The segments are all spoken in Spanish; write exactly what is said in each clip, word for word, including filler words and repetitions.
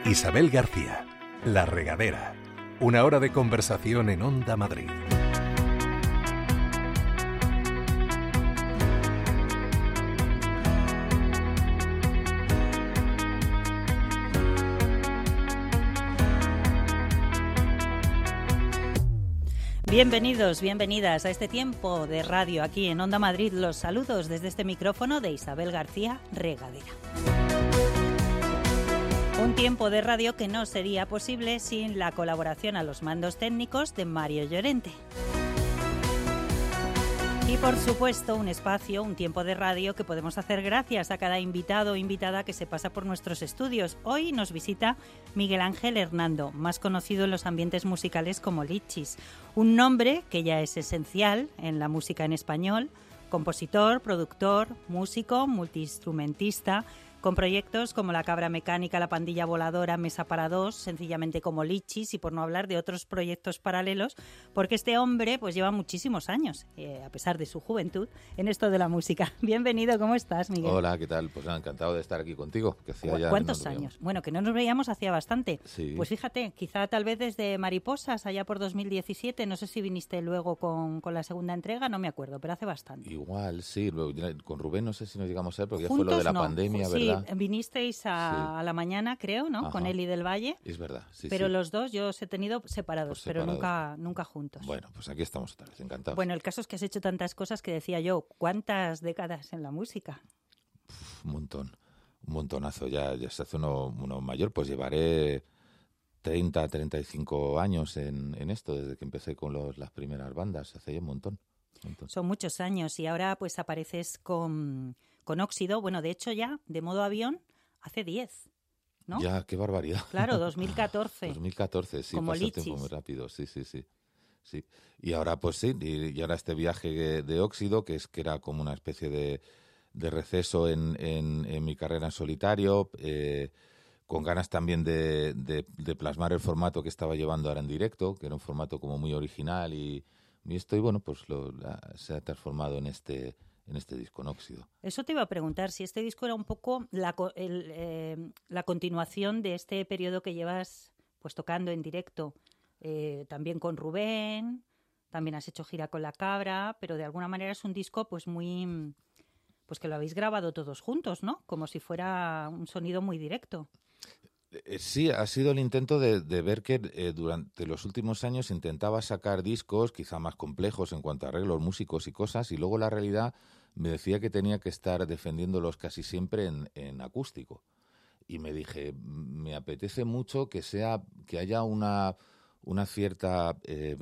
Isabel García, La Regadera. Una hora de conversación en Onda Madrid. Bienvenidos, bienvenidas a este tiempo de radio aquí en Onda Madrid. Los saludos desde este micrófono de Isabel García, Regadera. Un tiempo de radio que no sería posible sin la colaboración a los mandos técnicos de Mario Llorente. Y por supuesto un espacio, un tiempo de radio que podemos hacer gracias a cada invitado o invitada que se pasa por nuestros estudios. Hoy nos visita Miguel Ángel Hernando, más conocido en los ambientes musicales como Lichis. Un nombre que ya es esencial en la música en español, compositor, productor, músico, multiinstrumentista, con proyectos como La Cabra Mecánica, La Pandilla Voladora, Mesa para Dos, sencillamente como Lichis, y por no hablar de otros proyectos paralelos, porque este hombre pues lleva muchísimos años, eh, a pesar de su juventud, en esto de la música. Bienvenido, ¿cómo estás, Miguel? Hola, ¿qué tal? Pues nada, encantado de estar aquí contigo. Que hacía ya ¿Cuántos años? Bueno, que no nos veíamos hacía bastante. Sí. Pues fíjate, quizá tal vez desde Mariposas, allá por dos mil diecisiete, no sé si viniste luego con, con la segunda entrega, no me acuerdo, pero hace bastante. Igual, sí, luego, con Rubén no sé si nos llegamos a ver, porque ya Juntos, fue lo de la no. pandemia, Sí, ¿verdad? vinisteis a, Sí. a la mañana, creo, ¿no? Ajá. Con Eli del Valle. Es verdad, sí, Pero sí. los dos yo os he tenido separados, Pues pero separados. nunca, nunca juntos. Bueno, pues aquí estamos otra vez, encantados. Bueno, el caso es que has hecho tantas cosas que decía yo, ¿cuántas décadas en la música? Uf, un montón, un montonazo. Ya, ya se hace uno, uno mayor, pues llevaré treinta, treinta y cinco años en, en esto, desde que empecé con los, las primeras bandas, hace ya un montón. un montón. Son muchos años y ahora pues apareces con, con Óxido. Bueno, de hecho ya, de modo avión, hace diez, ¿no? Ya, qué barbaridad. Claro, dos mil catorce. dos mil catorce, sí, Como pasa el Lichis. tiempo muy rápido, sí, sí, sí. Sí. Y ahora pues sí, y, y ahora este viaje de, de Óxido, que es que era como una especie de, de receso en, en, en mi carrera en solitario, eh, con ganas también de, de, de plasmar el formato que estaba llevando ahora en directo, que era un formato como muy original y, y esto, y bueno, pues lo, la, se ha transformado en este en este disco, en Óxido. Eso te iba a preguntar, si este disco era un poco la, co- el, eh, la continuación de este periodo que llevas pues tocando en directo, eh, también con Rubén, también has hecho gira con La Cabra, pero de alguna manera es un disco pues muy, pues que lo habéis grabado todos juntos, ¿no? Como si fuera un sonido muy directo. Eh, Sí, ha sido el intento de, de ver que eh, durante los últimos años intentaba sacar discos quizá más complejos en cuanto a arreglos, músicos y cosas, y luego la realidad me decía que tenía que estar defendiéndolos casi siempre en, en acústico. Y me dije, me apetece mucho que sea, que haya una, una cierta, eh,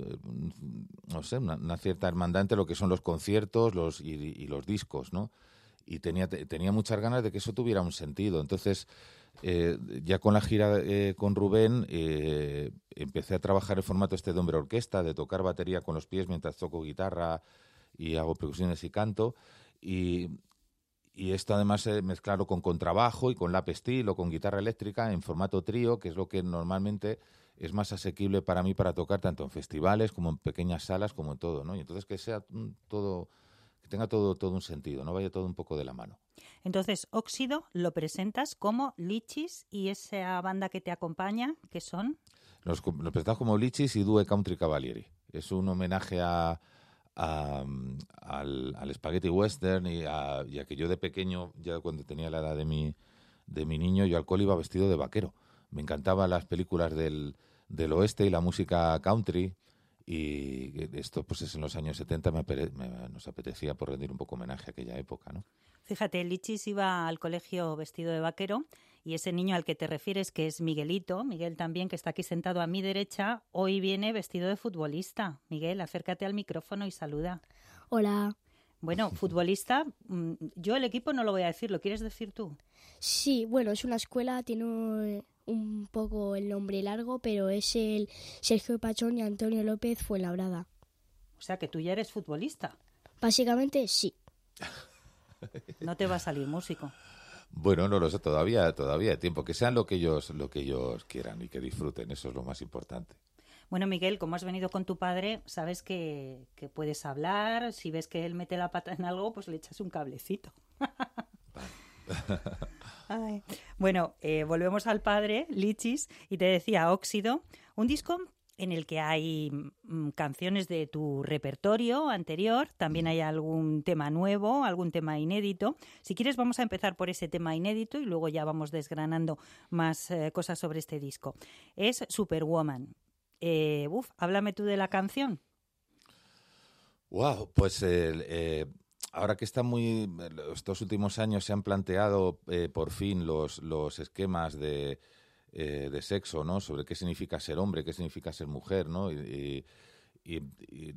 no sé, una, una cierta hermandad entre lo que son los conciertos los, y, y los discos, ¿no? Y tenía, tenía muchas ganas de que eso tuviera un sentido. Entonces, eh, ya con la gira eh, con Rubén, eh, empecé a trabajar el formato este de hombre orquesta, de tocar batería con los pies mientras toco guitarra y hago percusiones y canto. Y, y esto además eh, mezclarlo con contrabajo y con lap steel o con guitarra eléctrica en formato trío, que es lo que normalmente es más asequible para mí para tocar tanto en festivales como en pequeñas salas, como en todo, ¿no? Y entonces que sea mm, todo... que tenga todo, todo un sentido, no vaya todo un poco de la mano. Entonces, Óxido lo presentas como Lichis y esa banda que te acompaña, ¿qué son? Nos, nos presentamos como Lichis y Due Country Cavalieri. Es un homenaje a, a, al, al spaghetti western y a, y a que yo de pequeño, ya cuando tenía la edad de mi, de mi niño, yo al cole iba vestido de vaquero. Me encantaban las películas del, del oeste y la música country. Y esto, pues es en los años setenta, me, apere, me nos apetecía por rendir un poco homenaje a aquella época, ¿no? Fíjate, Lichis iba al colegio vestido de vaquero y ese niño al que te refieres, que es Miguelito, Miguel también, que está aquí sentado a mi derecha, hoy viene vestido de futbolista. Miguel, acércate al micrófono y saluda. Hola. Bueno, futbolista, yo el equipo no lo voy a decir, ¿lo quieres decir tú? Sí, bueno, es una escuela, tiene un poco el nombre largo, pero es el Sergio Pachón y Antonio López Fuenlabrada. O sea que tú ya eres futbolista. Básicamente, sí. No te va a salir músico. Bueno, no lo sé, todavía, todavía hay tiempo. Que sean lo que ellos, lo que ellos quieran y que disfruten, eso es lo más importante. Bueno, Miguel, como has venido con tu padre, sabes que, que puedes hablar. Si ves que él mete la pata en algo, pues le echas un cablecito. Vale, Ay. Bueno, eh, volvemos al padre, Lichis, y te decía Óxido, un disco en el que hay mm, canciones de tu repertorio anterior, también hay algún tema nuevo, algún tema inédito. Si quieres vamos a empezar por ese tema inédito y luego ya vamos desgranando más eh, cosas sobre este disco. Es Superwoman. Eh, uf, háblame tú de la canción. Wow, pues eh, eh, ahora que está muy, estos últimos años se han planteado eh, por fin los, los esquemas de, eh, de sexo, ¿no? Sobre qué significa ser hombre, qué significa ser mujer, ¿no? Y, y, y, y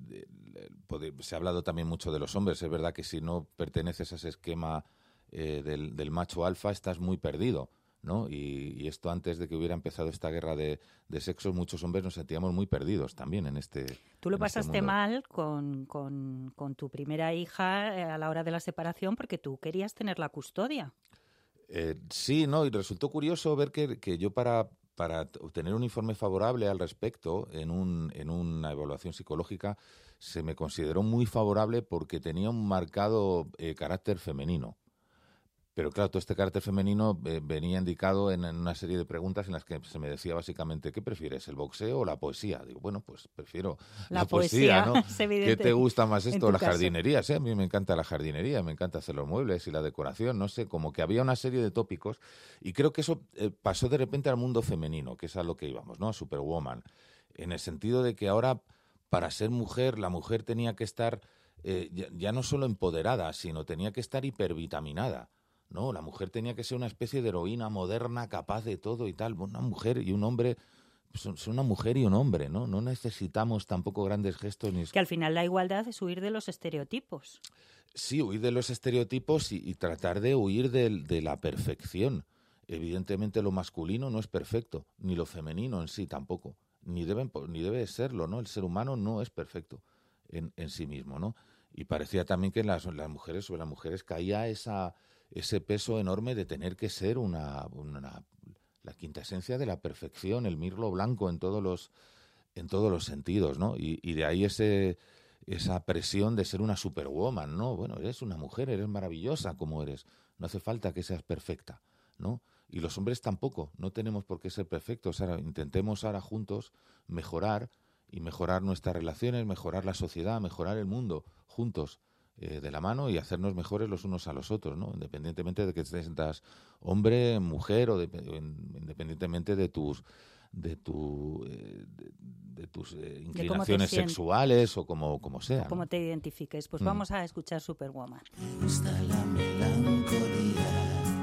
de, se ha hablado también mucho de los hombres. Es verdad que si no perteneces a ese esquema eh, del, del macho alfa, estás muy perdido, ¿no? Y, y esto antes de que hubiera empezado esta guerra de, de sexos, muchos hombres nos sentíamos muy perdidos también en este Tú lo en pasaste este mundo. mal con, con, con tu primera hija eh, a la hora de la separación porque tú querías tener la custodia. Eh, sí, no, y resultó curioso ver que, que yo para, para obtener un informe favorable al respecto en, un, en una evaluación psicológica se me consideró muy favorable porque tenía un marcado eh, carácter femenino. Pero claro, todo este carácter femenino eh, venía indicado en, en una serie de preguntas en las que se me decía básicamente, ¿qué prefieres, el boxeo o la poesía? Digo, bueno, pues prefiero la, La poesía, poesía, ¿no? es evidente. ¿Qué te gusta más En esto? tu La caso. jardinería, sí, a mí me encanta la jardinería, me encanta hacer los muebles y la decoración, no sé, como que había una serie de tópicos y creo que eso eh, pasó de repente al mundo femenino, que es a lo que íbamos, ¿no? A Superwoman, en el sentido de que ahora para ser mujer, la mujer tenía que estar eh, ya, ya no solo empoderada, sino tenía que estar hipervitaminada. No, la mujer tenía que ser una especie de heroína moderna, capaz de todo y tal. Una mujer y un hombre son, son una mujer y un hombre, ¿no? No necesitamos tampoco grandes gestos ni... Que al final la igualdad es huir de los estereotipos. Sí, huir de los estereotipos y, y tratar de huir de, de la perfección. Evidentemente lo masculino no es perfecto, ni lo femenino en sí tampoco. Ni, deben, ni debe serlo, ¿no? El ser humano no es perfecto en, en sí mismo, ¿no? Y parecía también que en las, las mujeres, sobre las mujeres caía esa... ese peso enorme de tener que ser una, una la quinta esencia de la perfección, el mirlo blanco en todos los en todos los sentidos, ¿no? Y, y de ahí ese esa presión de ser una superwoman, ¿no? Bueno, eres una mujer, eres maravillosa como eres, no hace falta que seas perfecta, ¿no? Y los hombres tampoco, no tenemos por qué ser perfectos. Ahora intentemos ahora juntos mejorar y mejorar nuestras relaciones, mejorar la sociedad, mejorar el mundo juntos. Eh, de la mano y hacernos mejores los unos a los otros, ¿no? Independientemente de que te sientas hombre, mujer o de, independientemente de tus de tu eh, de, de tus eh, inclinaciones sexuales o como como sea, o como ¿no? te identifiques. Pues mm. vamos a escuchar Superwoman. Me gusta la melancolía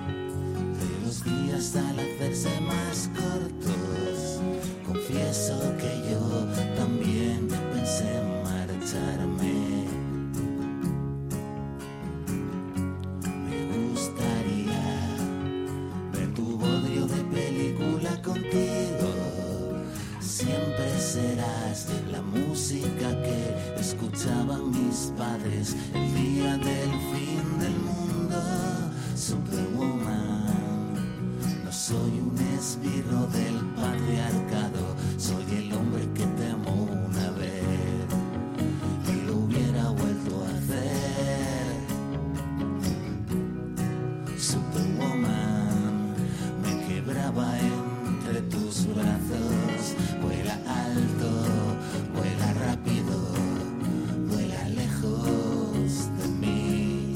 de los días al hacerse más cortos. Confieso que yo también pensé en marcharme. Siempre serás la música que escuchaban mis padres el día del fin del mundo. Superwoman, no soy un esbirro del patriarcado, soy el hombre que te amó una vez y lo hubiera vuelto a hacer. Superwoman, me quebraba entre tus brazos. Vuela alto, vuela rápido, vuela lejos de mí.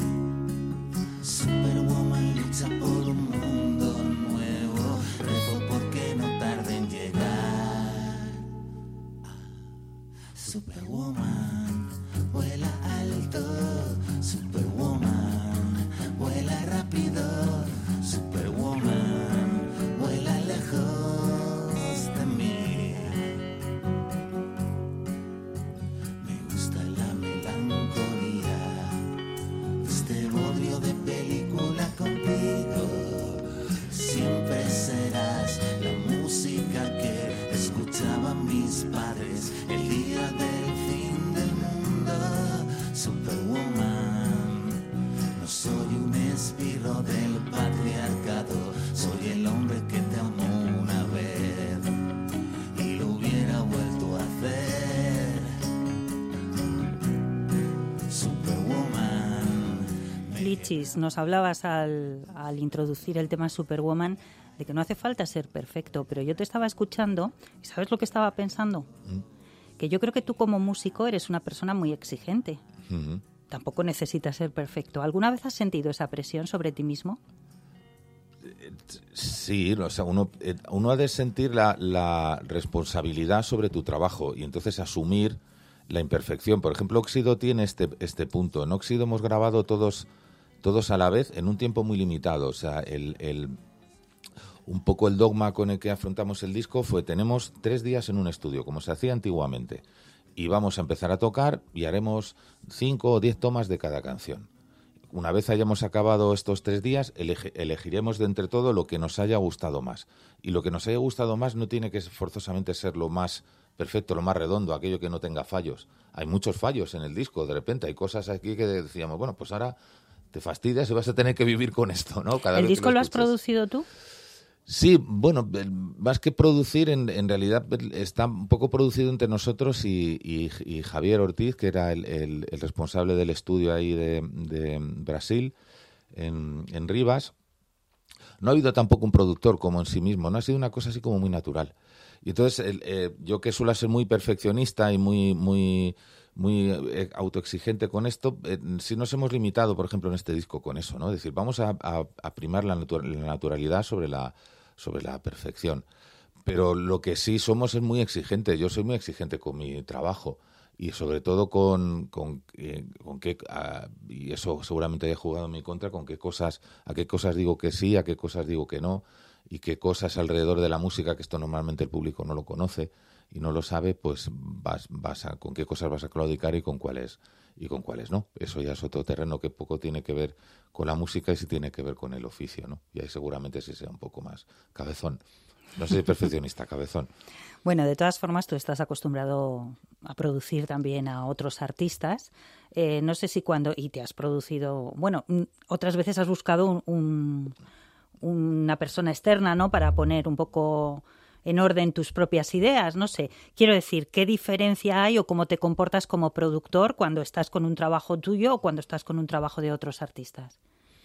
Superwoman lucha por un mundo nuevo, rezo porque no neurosis. Nos hablabas al, al introducir el tema Superwoman de que no hace falta ser perfecto, pero yo te estaba escuchando y ¿sabes lo que estaba pensando? Mm. Que yo creo que tú como músico eres una persona muy exigente. Mm-hmm. Tampoco necesitas ser perfecto. ¿Alguna vez has sentido esa presión sobre ti mismo? Sí, o sea, uno, uno ha de sentir la, la responsabilidad sobre tu trabajo y entonces asumir la imperfección. Por ejemplo, Óxido tiene este, este punto. En Óxido hemos grabado todos, todos a la vez en un tiempo muy limitado. O sea, el, el, un poco el dogma con el que afrontamos el disco fue: tenemos tres días en un estudio, como se hacía antiguamente, y vamos a empezar a tocar y haremos cinco o diez tomas de cada canción. Una vez hayamos acabado estos tres días, eleg- elegiremos de entre todo lo que nos haya gustado más. Y lo que nos haya gustado más no tiene que forzosamente ser lo más perfecto, lo más redondo, aquello que no tenga fallos. Hay muchos fallos en el disco, de repente hay cosas aquí que decíamos, bueno, pues ahora te fastidias y vas a tener que vivir con esto, ¿no? Cada ¿El vez disco que lo, lo has producido tú? Sí, bueno, más que producir, en, en realidad está un poco producido entre nosotros y, y, y Javier Ortiz, que era el, el, el responsable del estudio ahí de, de Brasil, en, en Rivas. No ha habido tampoco un productor como en sí mismo, no ha sido una cosa así como muy natural. Y entonces el, eh, yo, que suelo ser muy perfeccionista y muy muy muy eh, autoexigente con esto, eh, sí nos hemos limitado, por ejemplo, en este disco con eso, ¿no? Es decir, vamos a, a, a primar la, natu- la naturalidad sobre la sobre la perfección. Pero lo que sí somos es muy exigente. Yo soy muy exigente con mi trabajo y sobre todo con, con, eh, con qué, uh, y eso seguramente haya jugado en mi contra, con qué cosas, a qué cosas digo que sí, a qué cosas digo que no, y qué cosas alrededor de la música, que esto normalmente el público no lo conoce y no lo sabe, pues vas, vas a, con qué cosas vas a claudicar y con cuáles y con cuáles no. Eso ya es otro terreno que poco tiene que ver con la música y sí tiene que ver con el oficio, ¿no? Y ahí seguramente sí sea un poco más cabezón. No soy perfeccionista, cabezón. Bueno, de todas formas, tú estás acostumbrado a producir también a otros artistas. Eh, no sé si cuando... Y te has producido... Bueno, otras veces has buscado un, un, una persona externa, ¿no? Para poner un poco en orden tus propias ideas, no sé. Quiero decir, ¿qué diferencia hay o cómo te comportas como productor cuando estás con un trabajo tuyo o cuando estás con un trabajo de otros artistas?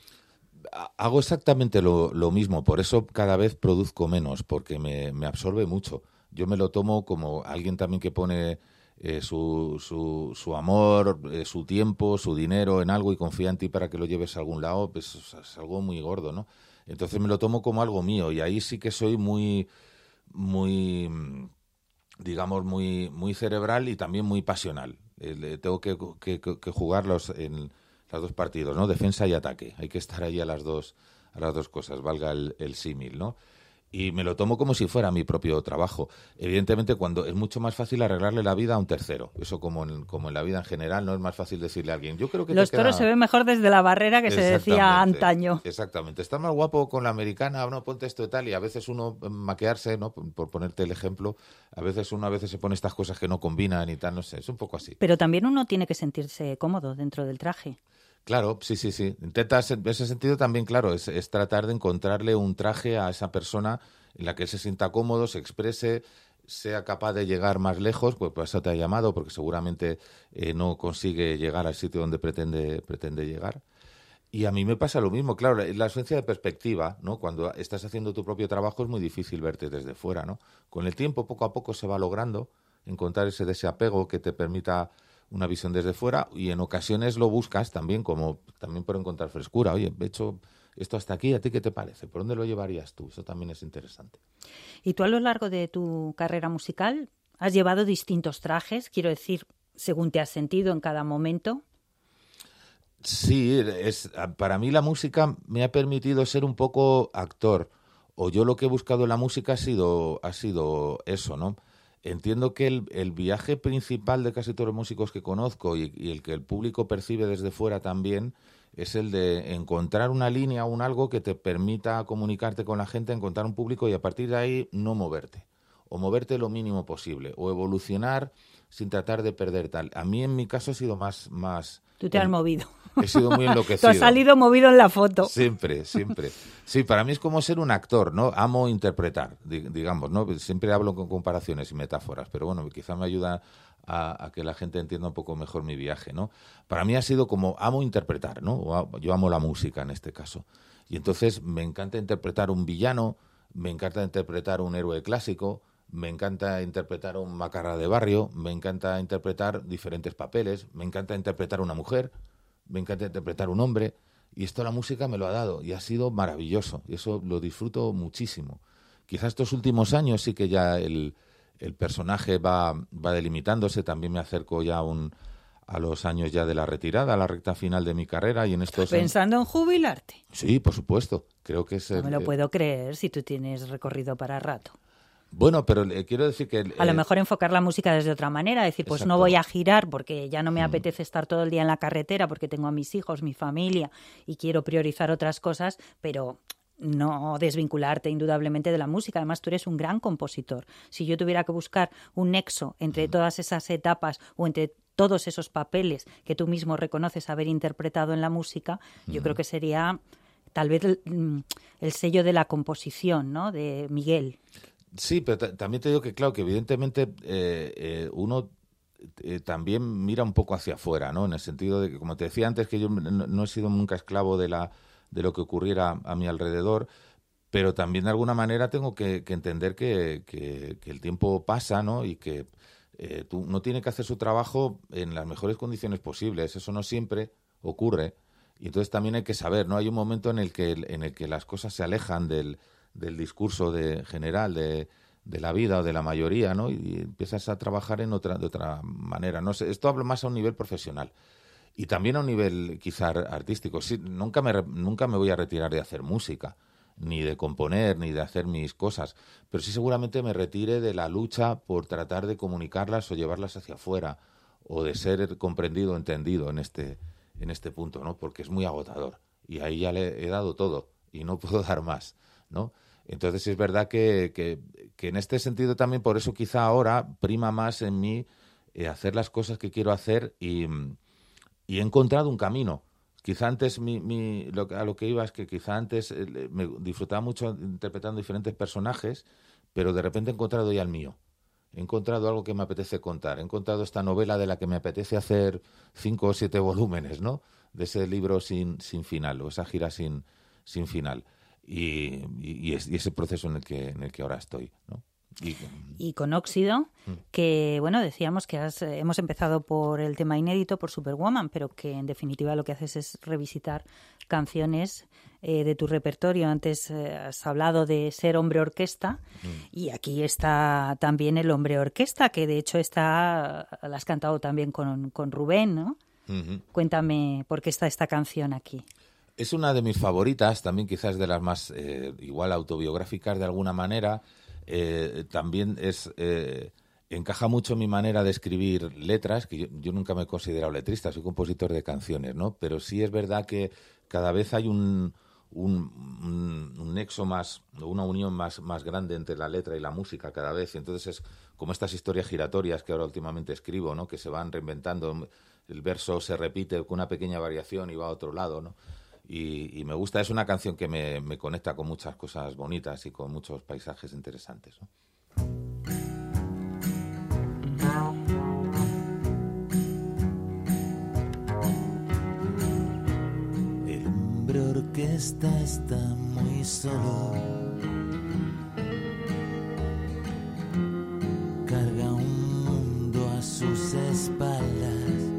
Hago exactamente lo, lo mismo, por eso cada vez produzco menos, porque me, me absorbe mucho. Yo me lo tomo como alguien también que pone eh, su, su, su amor, eh, su tiempo, su dinero en algo y confía en ti para que lo lleves a algún lado, pues es algo muy gordo, ¿no? Entonces me lo tomo como algo mío y ahí sí que soy muy... muy digamos muy muy cerebral y también muy pasional. Eh, tengo que, que, que jugarlos en los dos partidos, ¿no? Defensa y ataque. Hay que estar ahí a las dos a las dos cosas, valga el, el símil, ¿no? Y me lo tomo como si fuera mi propio trabajo. Evidentemente, cuando es mucho más fácil arreglarle la vida a un tercero. Eso como en, como en la vida en general, no es más fácil decirle a alguien. Yo creo que los te toros queda... se ven mejor desde la barrera, que se decía antaño. Exactamente. Está más guapo con la americana, no, ponte esto y tal. Y a veces uno, maquearse, ¿no? Por, por ponerte el ejemplo, a veces uno a veces se pone estas cosas que no combinan y tal, no sé. Es un poco así. Pero también uno tiene que sentirse cómodo dentro del traje. Claro, sí, sí, sí. Intentas, en ese sentido también, claro, es, es tratar de encontrarle un traje a esa persona en la que él se sienta cómodo, se exprese, sea capaz de llegar más lejos, pues por eso te ha llamado, porque seguramente eh, no consigue llegar al sitio donde pretende, pretende llegar. Y a mí me pasa lo mismo, claro, la, la ausencia de perspectiva, ¿no? Cuando estás haciendo tu propio trabajo es muy difícil verte desde fuera, ¿no? Con el tiempo, poco a poco, se va logrando encontrar ese desapego que te permita una visión desde fuera, y en ocasiones lo buscas también como también por encontrar frescura. Oye, he hecho esto hasta aquí, ¿a ti qué te parece? ¿Por dónde lo llevarías tú? Eso también es interesante. Y tú a lo largo de tu carrera musical has llevado distintos trajes, quiero decir, según te has sentido en cada momento. Sí, es, para mí la música me ha permitido ser un poco actor, o yo lo que he buscado en la música ha sido, ha sido eso, ¿no? Entiendo que el, el viaje principal de casi todos los músicos que conozco y, y el que el público percibe desde fuera también es el de encontrar una línea, un algo que te permita comunicarte con la gente, encontrar un público y a partir de ahí no moverte, o moverte lo mínimo posible, o evolucionar sin tratar de perder tal. A mí en mi caso ha sido más, más, Tú te has movido. He sido muy enloquecido. Tú has salido movido en la foto. Siempre, siempre. Sí, para mí es como ser un actor, ¿no? Amo interpretar, digamos, ¿no? Siempre hablo con comparaciones y metáforas, pero bueno, quizá me ayuda a, a que la gente entienda un poco mejor mi viaje, ¿no? Para mí ha sido como amo interpretar, ¿no? Yo amo la música en este caso. Y entonces me encanta interpretar un villano, me encanta interpretar un héroe clásico, me encanta interpretar un macarra de barrio, me encanta interpretar diferentes papeles, me encanta interpretar una mujer, me encanta interpretar un hombre, y esto la música me lo ha dado y ha sido maravilloso, y eso lo disfruto muchísimo. Quizás estos últimos años sí que ya el, el personaje va, va delimitándose, también me acerco ya un, a los años ya de la retirada, a la recta final de mi carrera, y en estos ¿Pensando en jubilarte? Sí, por supuesto, creo que es... No el, me lo eh, puedo creer si tú tienes recorrido para rato. Bueno, pero eh, quiero decir que... Eh, a lo mejor enfocar la música desde otra manera, decir, pues exacto. no voy a girar porque ya no me Mm. apetece estar todo el día en la carretera porque tengo a mis hijos, mi familia y quiero priorizar otras cosas, pero no desvincularte indudablemente de la música. Además, tú eres un gran compositor. Si yo tuviera que buscar un nexo entre mm. todas esas etapas o entre todos esos papeles que tú mismo reconoces haber interpretado en la música, mm. yo creo que sería tal vez el, el sello de la composición, ¿no?, de Miguel. Sí, pero t- también te digo que, claro, que evidentemente eh, eh, uno eh, también mira un poco hacia afuera, ¿no? En el sentido de que, como te decía antes, que yo no, no he sido nunca esclavo de la de lo que ocurriera a mi alrededor, pero también de alguna manera tengo que, que entender que, que, que el tiempo pasa, ¿no? Y que eh, tú, uno tiene que hacer su trabajo en las mejores condiciones posibles. Eso no siempre ocurre. Y entonces también hay que saber, ¿no? Hay un momento en el que, en el que las cosas se alejan del... del discurso de, general de, de la vida o de la mayoría, ¿no? Y empiezas a trabajar en otra, de otra manera. No sé, esto hablo más a un nivel profesional y también a un nivel quizá artístico. Sí, nunca me, nunca me voy a retirar de hacer música, ni de componer, ni de hacer mis cosas, pero sí seguramente me retire de la lucha por tratar de comunicarlas o llevarlas hacia afuera o de ser comprendido o entendido en este, en este punto, ¿no? Porque es muy agotador y ahí ya le he dado todo y no puedo dar más, ¿no? Entonces es verdad que, que, que en este sentido también, por eso quizá ahora prima más en mí eh, hacer las cosas que quiero hacer y, y he encontrado un camino. Quizá antes mi, mi, lo, a lo que iba es que quizá antes eh, me disfrutaba mucho interpretando diferentes personajes, pero de repente he encontrado ya el mío. He encontrado algo que me apetece contar. He encontrado esta novela de la que me apetece hacer cinco o siete volúmenes, ¿no? De ese libro sin, sin final o esa gira sin, sin final. Y, y, y, es, y ese proceso en el que en el que ahora estoy, ¿no? Y, y con Óxido, que bueno, decíamos que has, eh, hemos empezado por el tema inédito, por Superwoman, pero que en definitiva lo que haces es revisitar canciones eh, de tu repertorio. Antes eh, has hablado de ser hombre orquesta mm. y aquí está también el hombre orquesta, que de hecho está, la has cantado también con, con Rubén, ¿no? Uh-huh. Cuéntame por qué está esta canción aquí. Es una de mis favoritas, también quizás de las más eh, igual autobiográficas de alguna manera. Eh, también es eh, encaja mucho en mi manera de escribir letras, que yo, yo nunca me he considerado letrista, soy compositor de canciones, ¿no? Pero sí es verdad que cada vez hay un, un, un, un nexo más, una unión más, más grande entre la letra y la música cada vez. Entonces es como estas historias giratorias que ahora últimamente escribo, ¿no? Que se van reinventando, el verso se repite con una pequeña variación y va a otro lado, ¿no? Y, y me gusta, es una canción que me, me conecta con muchas cosas bonitas y con muchos paisajes interesantes, ¿no? El hombre orquesta está muy solo, carga un mundo a sus espaldas.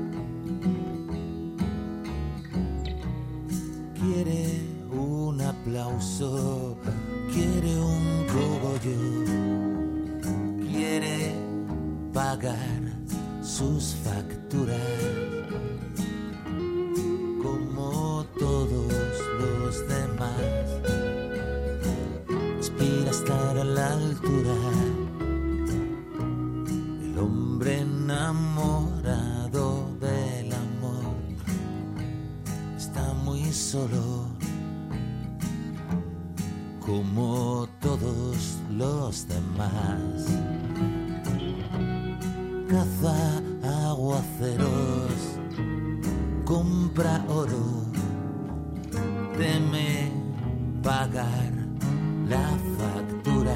Quiere un aplauso, quiere un cogollo, quiere pagar sus facturas como todos los demás. Aspira a estar a la altura. El hombre enamorado del amor está muy solo, como todos los demás. Caza aguaceros con compra oro, teme pagar la factura.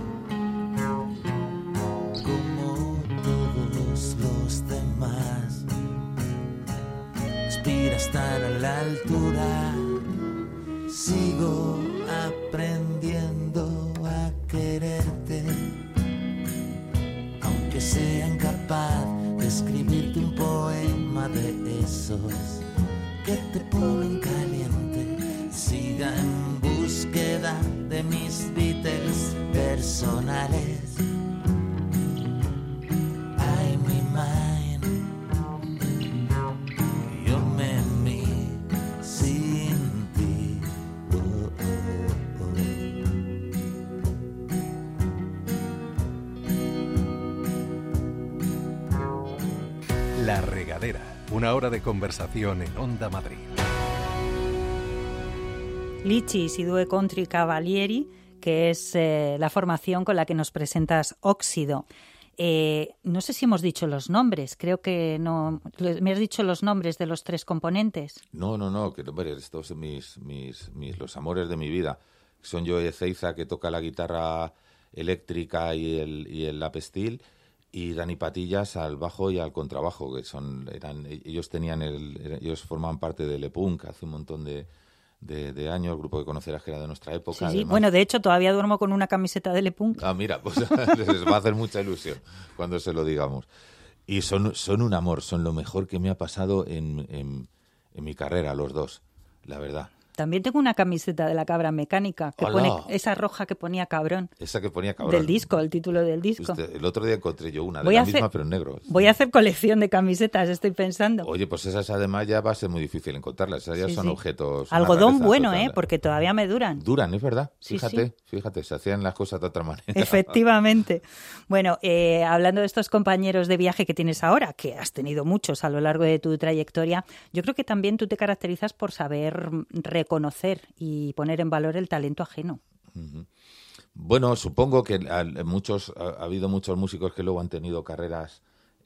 Como todos los demás, aspira a estar a la altura. Sigo aprendiendo a quererte, aunque sea incapaz de escribirte un poema de esos que te ponen caliente. Siga en búsqueda de mis Beatles personales. Ay, mi mind, yo me mi sin ti. Oh, oh, oh. La Regadera, una hora de conversación en Onda Madrid. Lichis y Due Country Cavalieri, que es eh, la formación con la que nos presentas Óxido. Eh, no sé si hemos dicho los nombres, creo que no. ¿Me has dicho los nombres de los tres componentes? No, no, no, que hombre, estos son mis, mis, mis, los amores de mi vida. Son Joe Ezeiza, que toca la guitarra eléctrica y el, y el lap steel, y Dani Patillas al bajo y al contrabajo, que son, eran, ellos tenían el, ellos formaban parte del E-Punk hace un montón de De, de años, el grupo que conocerás que era de nuestra época. Sí, sí. Bueno, de hecho, todavía duermo con una camiseta de Le-Punk. Ah, mira, pues les va a hacer mucha ilusión cuando se lo digamos. Y son, son un amor, son lo mejor que me ha pasado en, en, en mi carrera, los dos, la verdad. También tengo una camiseta de la Cabra Mecánica, que pone esa roja que ponía Cabrón. Esa que ponía Cabrón. Del disco, el título del disco. Usted, el otro día encontré yo una, de voy la hacer, misma, pero en negro. Voy a hacer colección de camisetas, estoy pensando. Oye, pues esas además ya va a ser muy difícil encontrarlas. Esas ya sí, son sí. objetos... Algodón bueno, ¿eh? Porque todavía me duran. Duran, es verdad. Sí, fíjate, sí. fíjate, se hacían las cosas de otra manera. Efectivamente. Bueno, eh, hablando de estos compañeros de viaje que tienes ahora, que has tenido muchos a lo largo de tu trayectoria, yo creo que también tú te caracterizas por saber reconocer y poner en valor el talento ajeno. Uh-huh. Bueno, supongo que muchos ha, ha habido muchos músicos que luego han tenido carreras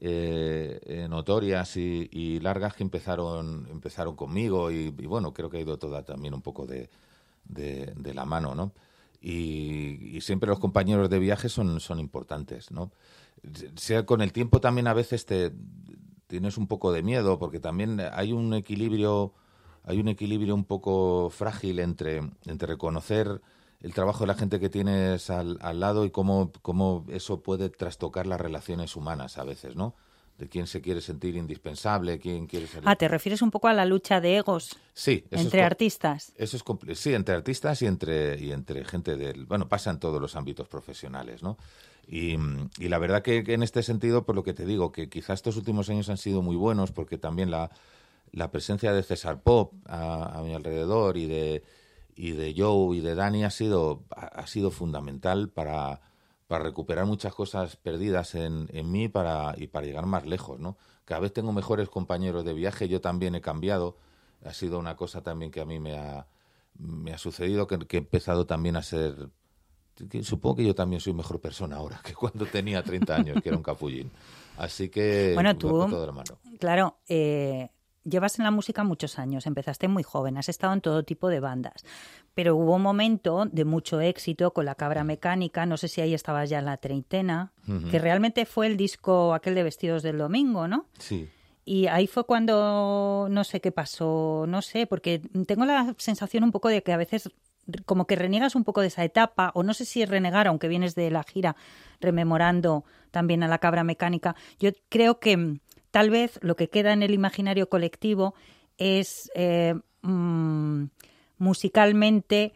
eh, notorias y, y largas que empezaron empezaron conmigo y, y bueno, creo que ha ido toda también un poco de, de, de la mano, ¿no? Y, y siempre los compañeros de viaje son, son importantes, ¿no? Sea con el tiempo también a veces te tienes un poco de miedo porque también hay un equilibrio hay un equilibrio un poco frágil entre, entre reconocer el trabajo de la gente que tienes al, al lado y cómo, cómo eso puede trastocar las relaciones humanas a veces, ¿no? De quién se quiere sentir indispensable, quién quiere ser... Ah, ¿te refieres un poco a la lucha de egos? Sí. Eso ¿Entre es, artistas? Eso es compl- sí, entre artistas y entre, y entre gente del... Bueno, pasa en todos los ámbitos profesionales, ¿no? Y, y la verdad que, que en este sentido, por lo que te digo, que quizás estos últimos años han sido muy buenos porque también la... la presencia de César Pop a, a mi alrededor y de y de Joe y de Dani ha sido ha, ha sido fundamental para, para recuperar muchas cosas perdidas en, en mí para y para llegar más lejos, ¿no? Cada vez tengo mejores compañeros de viaje, yo también he cambiado, ha sido una cosa también que a mí me ha me ha sucedido que, que he empezado también a ser que supongo que yo también soy mejor persona ahora que cuando tenía treinta años, que era un capullín. Así que bueno, tú, todo de la mano. Claro, eh llevas en la música muchos años, empezaste muy joven, has estado en todo tipo de bandas, pero hubo un momento de mucho éxito con La Cabra Mecánica, no sé si ahí estabas ya en la treintena, uh-huh. que realmente fue el disco aquel de Vestidos del Domingo, ¿no? Sí. Y ahí fue cuando, no sé qué pasó, no sé, porque tengo la sensación un poco de que a veces como que reniegas un poco de esa etapa, o no sé si es renegar, aunque vienes de la gira rememorando también a La Cabra Mecánica. Yo creo que tal vez lo que queda en el imaginario colectivo es eh, mmm, musicalmente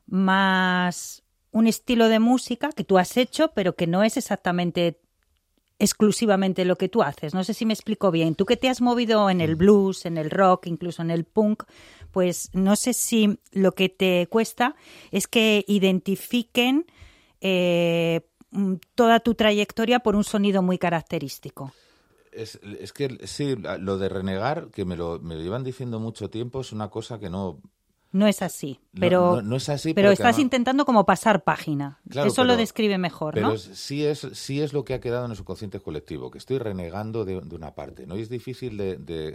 más un estilo de música que tú has hecho, pero que no es exactamente exclusivamente lo que tú haces. No sé si me explico bien. Tú que te has movido en el blues, en el rock, incluso en el punk, pues no sé si lo que te cuesta es que identifiquen eh, toda tu trayectoria por un sonido muy característico. Es, es que sí, lo de renegar, que me lo, me lo llevan diciendo mucho tiempo, es una cosa que no... No es así, pero, no, no, no es así, pero estás además, intentando como pasar página. Claro, Eso pero, lo describe mejor, pero ¿no? Pero sí es, sí es lo que ha quedado en el subconsciente colectivo, que estoy renegando de, de una parte, ¿no? Y es difícil de, de,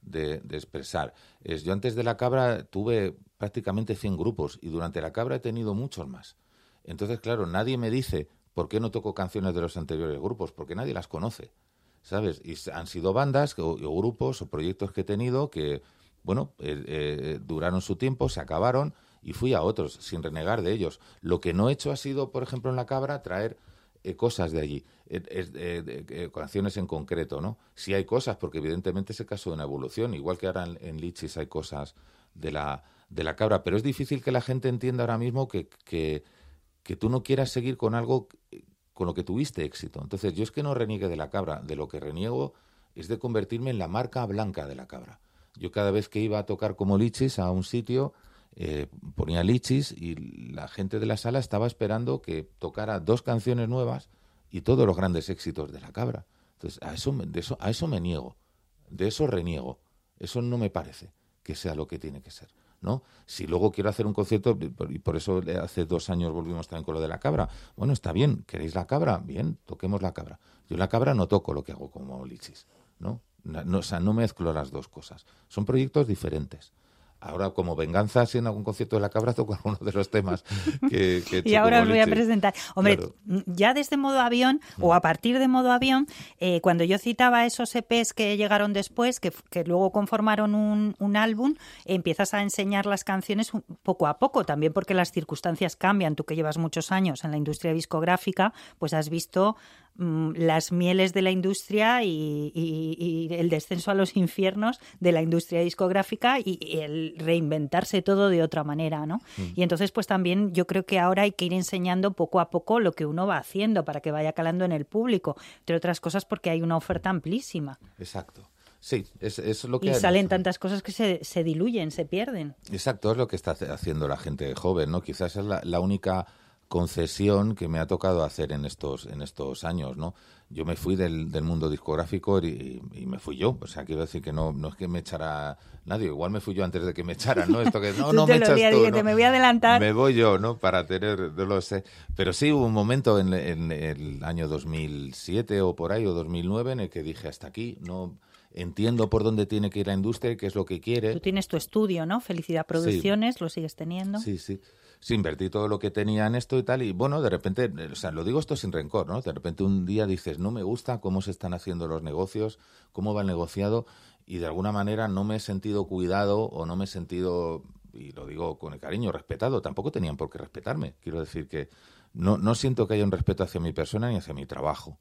de, de expresar. Es, yo antes de La Cabra tuve prácticamente cien grupos y durante La Cabra he tenido muchos más. Entonces, claro, nadie me dice por qué no toco canciones de los anteriores grupos, porque nadie las conoce, ¿sabes? Y han sido bandas o, o grupos o proyectos que he tenido que, bueno, eh, eh, duraron su tiempo, se acabaron y fui a otros sin renegar de ellos. Lo que no he hecho ha sido, por ejemplo, en La Cabra, traer eh, cosas de allí, eh, eh, eh, canciones en concreto, ¿no? Sí hay cosas, porque evidentemente se casó de una evolución, igual que ahora en, en Lichis hay cosas de la, de la Cabra, pero es difícil que la gente entienda ahora mismo que... que que tú no quieras seguir con algo con lo que tuviste éxito. Entonces, yo es que no reniegue de La Cabra. De lo que reniego es de convertirme en la marca blanca de La Cabra. Yo cada vez que iba a tocar como Lichis a un sitio, eh, ponía Lichis y la gente de la sala estaba esperando que tocara dos canciones nuevas y todos los grandes éxitos de La Cabra. Entonces, a eso, de eso, a eso me niego. De eso reniego. Eso no me parece que sea lo que tiene que ser, ¿no? Si luego quiero hacer un concierto, y por eso hace dos años volvimos también con lo de La Cabra, bueno, está bien, ¿queréis La Cabra? Bien, toquemos La Cabra. Yo La Cabra no toco lo que hago como Lichis, ¿no? No, o sea, no mezclo las dos cosas. Son proyectos diferentes. Ahora, como venganza, si en algún concierto de La Cabra toco alguno de los temas que, que he hecho. Y ahora os voy a Lichis. presentar. Hombre, Claro. ya desde Modo Avión, mm. o a partir de Modo Avión, eh, cuando yo citaba esos E Pes que llegaron después, que, que luego conformaron un, un álbum, eh, empiezas a enseñar las canciones poco a poco, también porque las circunstancias cambian. Tú que llevas muchos años en la industria discográfica, pues has visto mm, las mieles de la industria y, y, y el descenso a los infiernos de la industria discográfica y, y el reinventarse todo de otra manera, ¿no? Mm. Y entonces, pues también yo creo que ahora hay que ir enseñando poco a poco lo que uno va haciendo para que vaya calando en el público, entre otras cosas porque hay una oferta amplísima. Exacto. Sí, es, es lo que... Y salen tantas cosas que se, se diluyen, se pierden. Exacto, es lo que está haciendo la gente joven, ¿no? Quizás es la, la única concesión que me ha tocado hacer en estos en estos años, ¿no? Yo me fui del, del mundo discográfico y, y me fui yo, o sea, quiero decir que no no es que me echara nadie, igual me fui yo antes de que me echaran, ¿no? Esto que no, no me echas tú, ¿no? Me voy a adelantar. Me voy yo, ¿no? Para tener, no lo sé. Pero sí hubo un momento en, en el año dos mil siete o por ahí, o dos mil nueve, en el que dije, hasta aquí, no... Entiendo por dónde tiene que ir la industria y qué es lo que quiere. Tú tienes tu estudio, ¿no? Felicidad Producciones, sí. Lo sigues teniendo. Sí, sí. Sí, invertí todo lo que tenía en esto y tal. Y bueno, de repente, o sea, lo digo esto sin rencor, ¿no? De repente un día dices, no me gusta cómo se están haciendo los negocios, cómo va el negociado, y de alguna manera no me he sentido cuidado o no me he sentido, y lo digo con el cariño, respetado. Tampoco tenían por qué respetarme. Quiero decir que no, no siento que haya un respeto hacia mi persona ni hacia mi trabajo.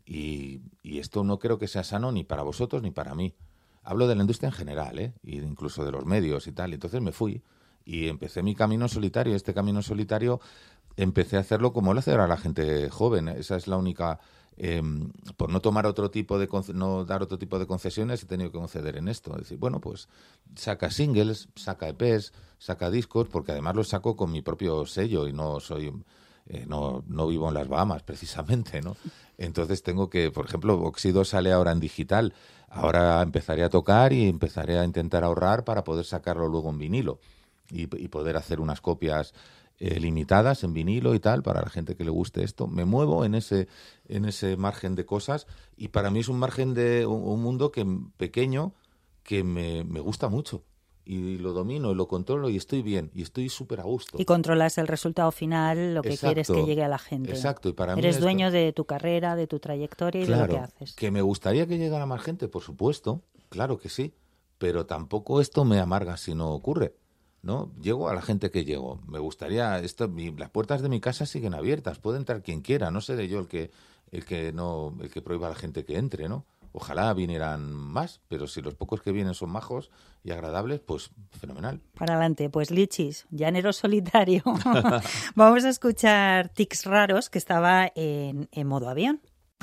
Y, y esto no creo que sea sano ni para vosotros ni para mí. Hablo de la industria en general, ¿eh? Y incluso de los medios y tal. Entonces me fui y empecé mi camino solitario. Este camino solitario empecé a hacerlo como lo hace ahora la gente joven. Esa es la única... Eh, por no tomar otro tipo de no dar otro tipo de concesiones he tenido que conceder en esto. Es decir, bueno, pues saca singles, saca E Pes, saca discos, porque además los saco con mi propio sello y no soy... Eh, no, no vivo en las Bahamas, precisamente, ¿no? Entonces tengo que, por ejemplo, Óxido sale ahora en digital. Ahora empezaré a tocar y empezaré a intentar ahorrar para poder sacarlo luego en vinilo y, y poder hacer unas copias eh, limitadas en vinilo y tal para la gente que le guste esto. Me muevo en ese en ese margen de cosas y para mí es un margen de un, un mundo que pequeño que me, me gusta mucho. Y lo domino, y lo controlo y estoy bien, y estoy súper a gusto. Y controlas el resultado final, lo que Exacto, quieres que llegue a la gente. Exacto, y para mí eres esto... dueño de tu carrera, de tu trayectoria y claro, de lo que haces. Que me gustaría que llegara más gente, por supuesto, claro que sí, pero tampoco esto me amarga si no ocurre, ¿no? Llego a la gente que llego. Me gustaría, esto, mi, las puertas de mi casa siguen abiertas, puede entrar quien quiera, no seré yo el que el que no el que prohíba a la gente que entre, ¿no? Ojalá vinieran más, pero si los pocos que vienen son majos y agradables, pues fenomenal. Para adelante, pues Lichis, llanero solitario. Vamos a escuchar Tics Raros, que estaba en, en Modo Avión.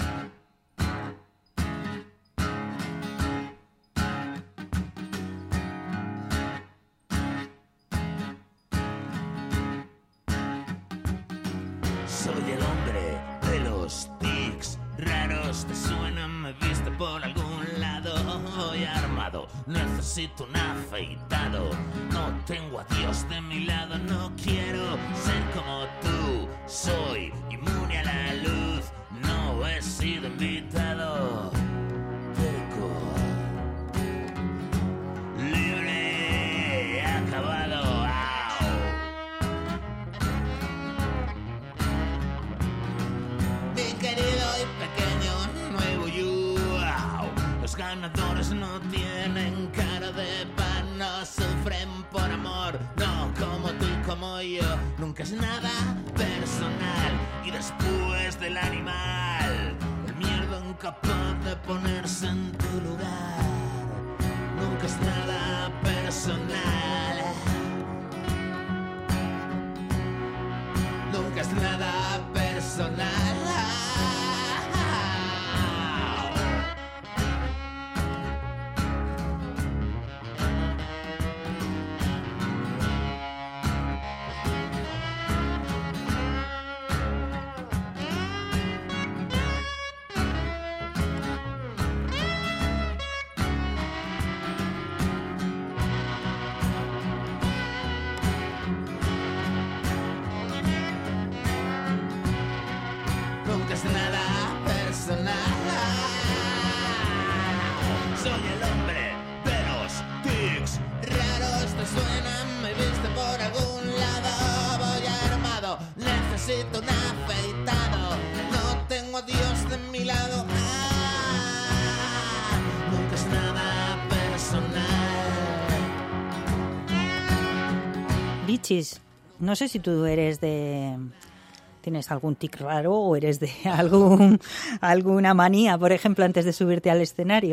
Soy el hombre de los tics raros. Te suenan, me viste por algún lado. Voy armado, necesito un afeitado. No tengo a Dios de mi lado. No quiero ser como tú. Soy inmune a la luz. No he sido invitado. Terco. ganadores no tienen cara de pan, no sufren por amor, no como tú y como yo. Nunca es nada personal. Y después del animal, el miedo incapaz de ponerse en tu lugar. Nunca es nada personal. Nunca es nada personal. Nunca es nada personal. Soy el hombre de los tics raros. Te suenan, me viste por algún lado. Voy armado, necesito un afeitado. No tengo a Dios de mi lado. Ah, nunca es nada personal. Lichis, no sé si tú eres de... ¿Tienes algún tic raro o eres de algún alguna manía, por ejemplo, antes de subirte al escenario?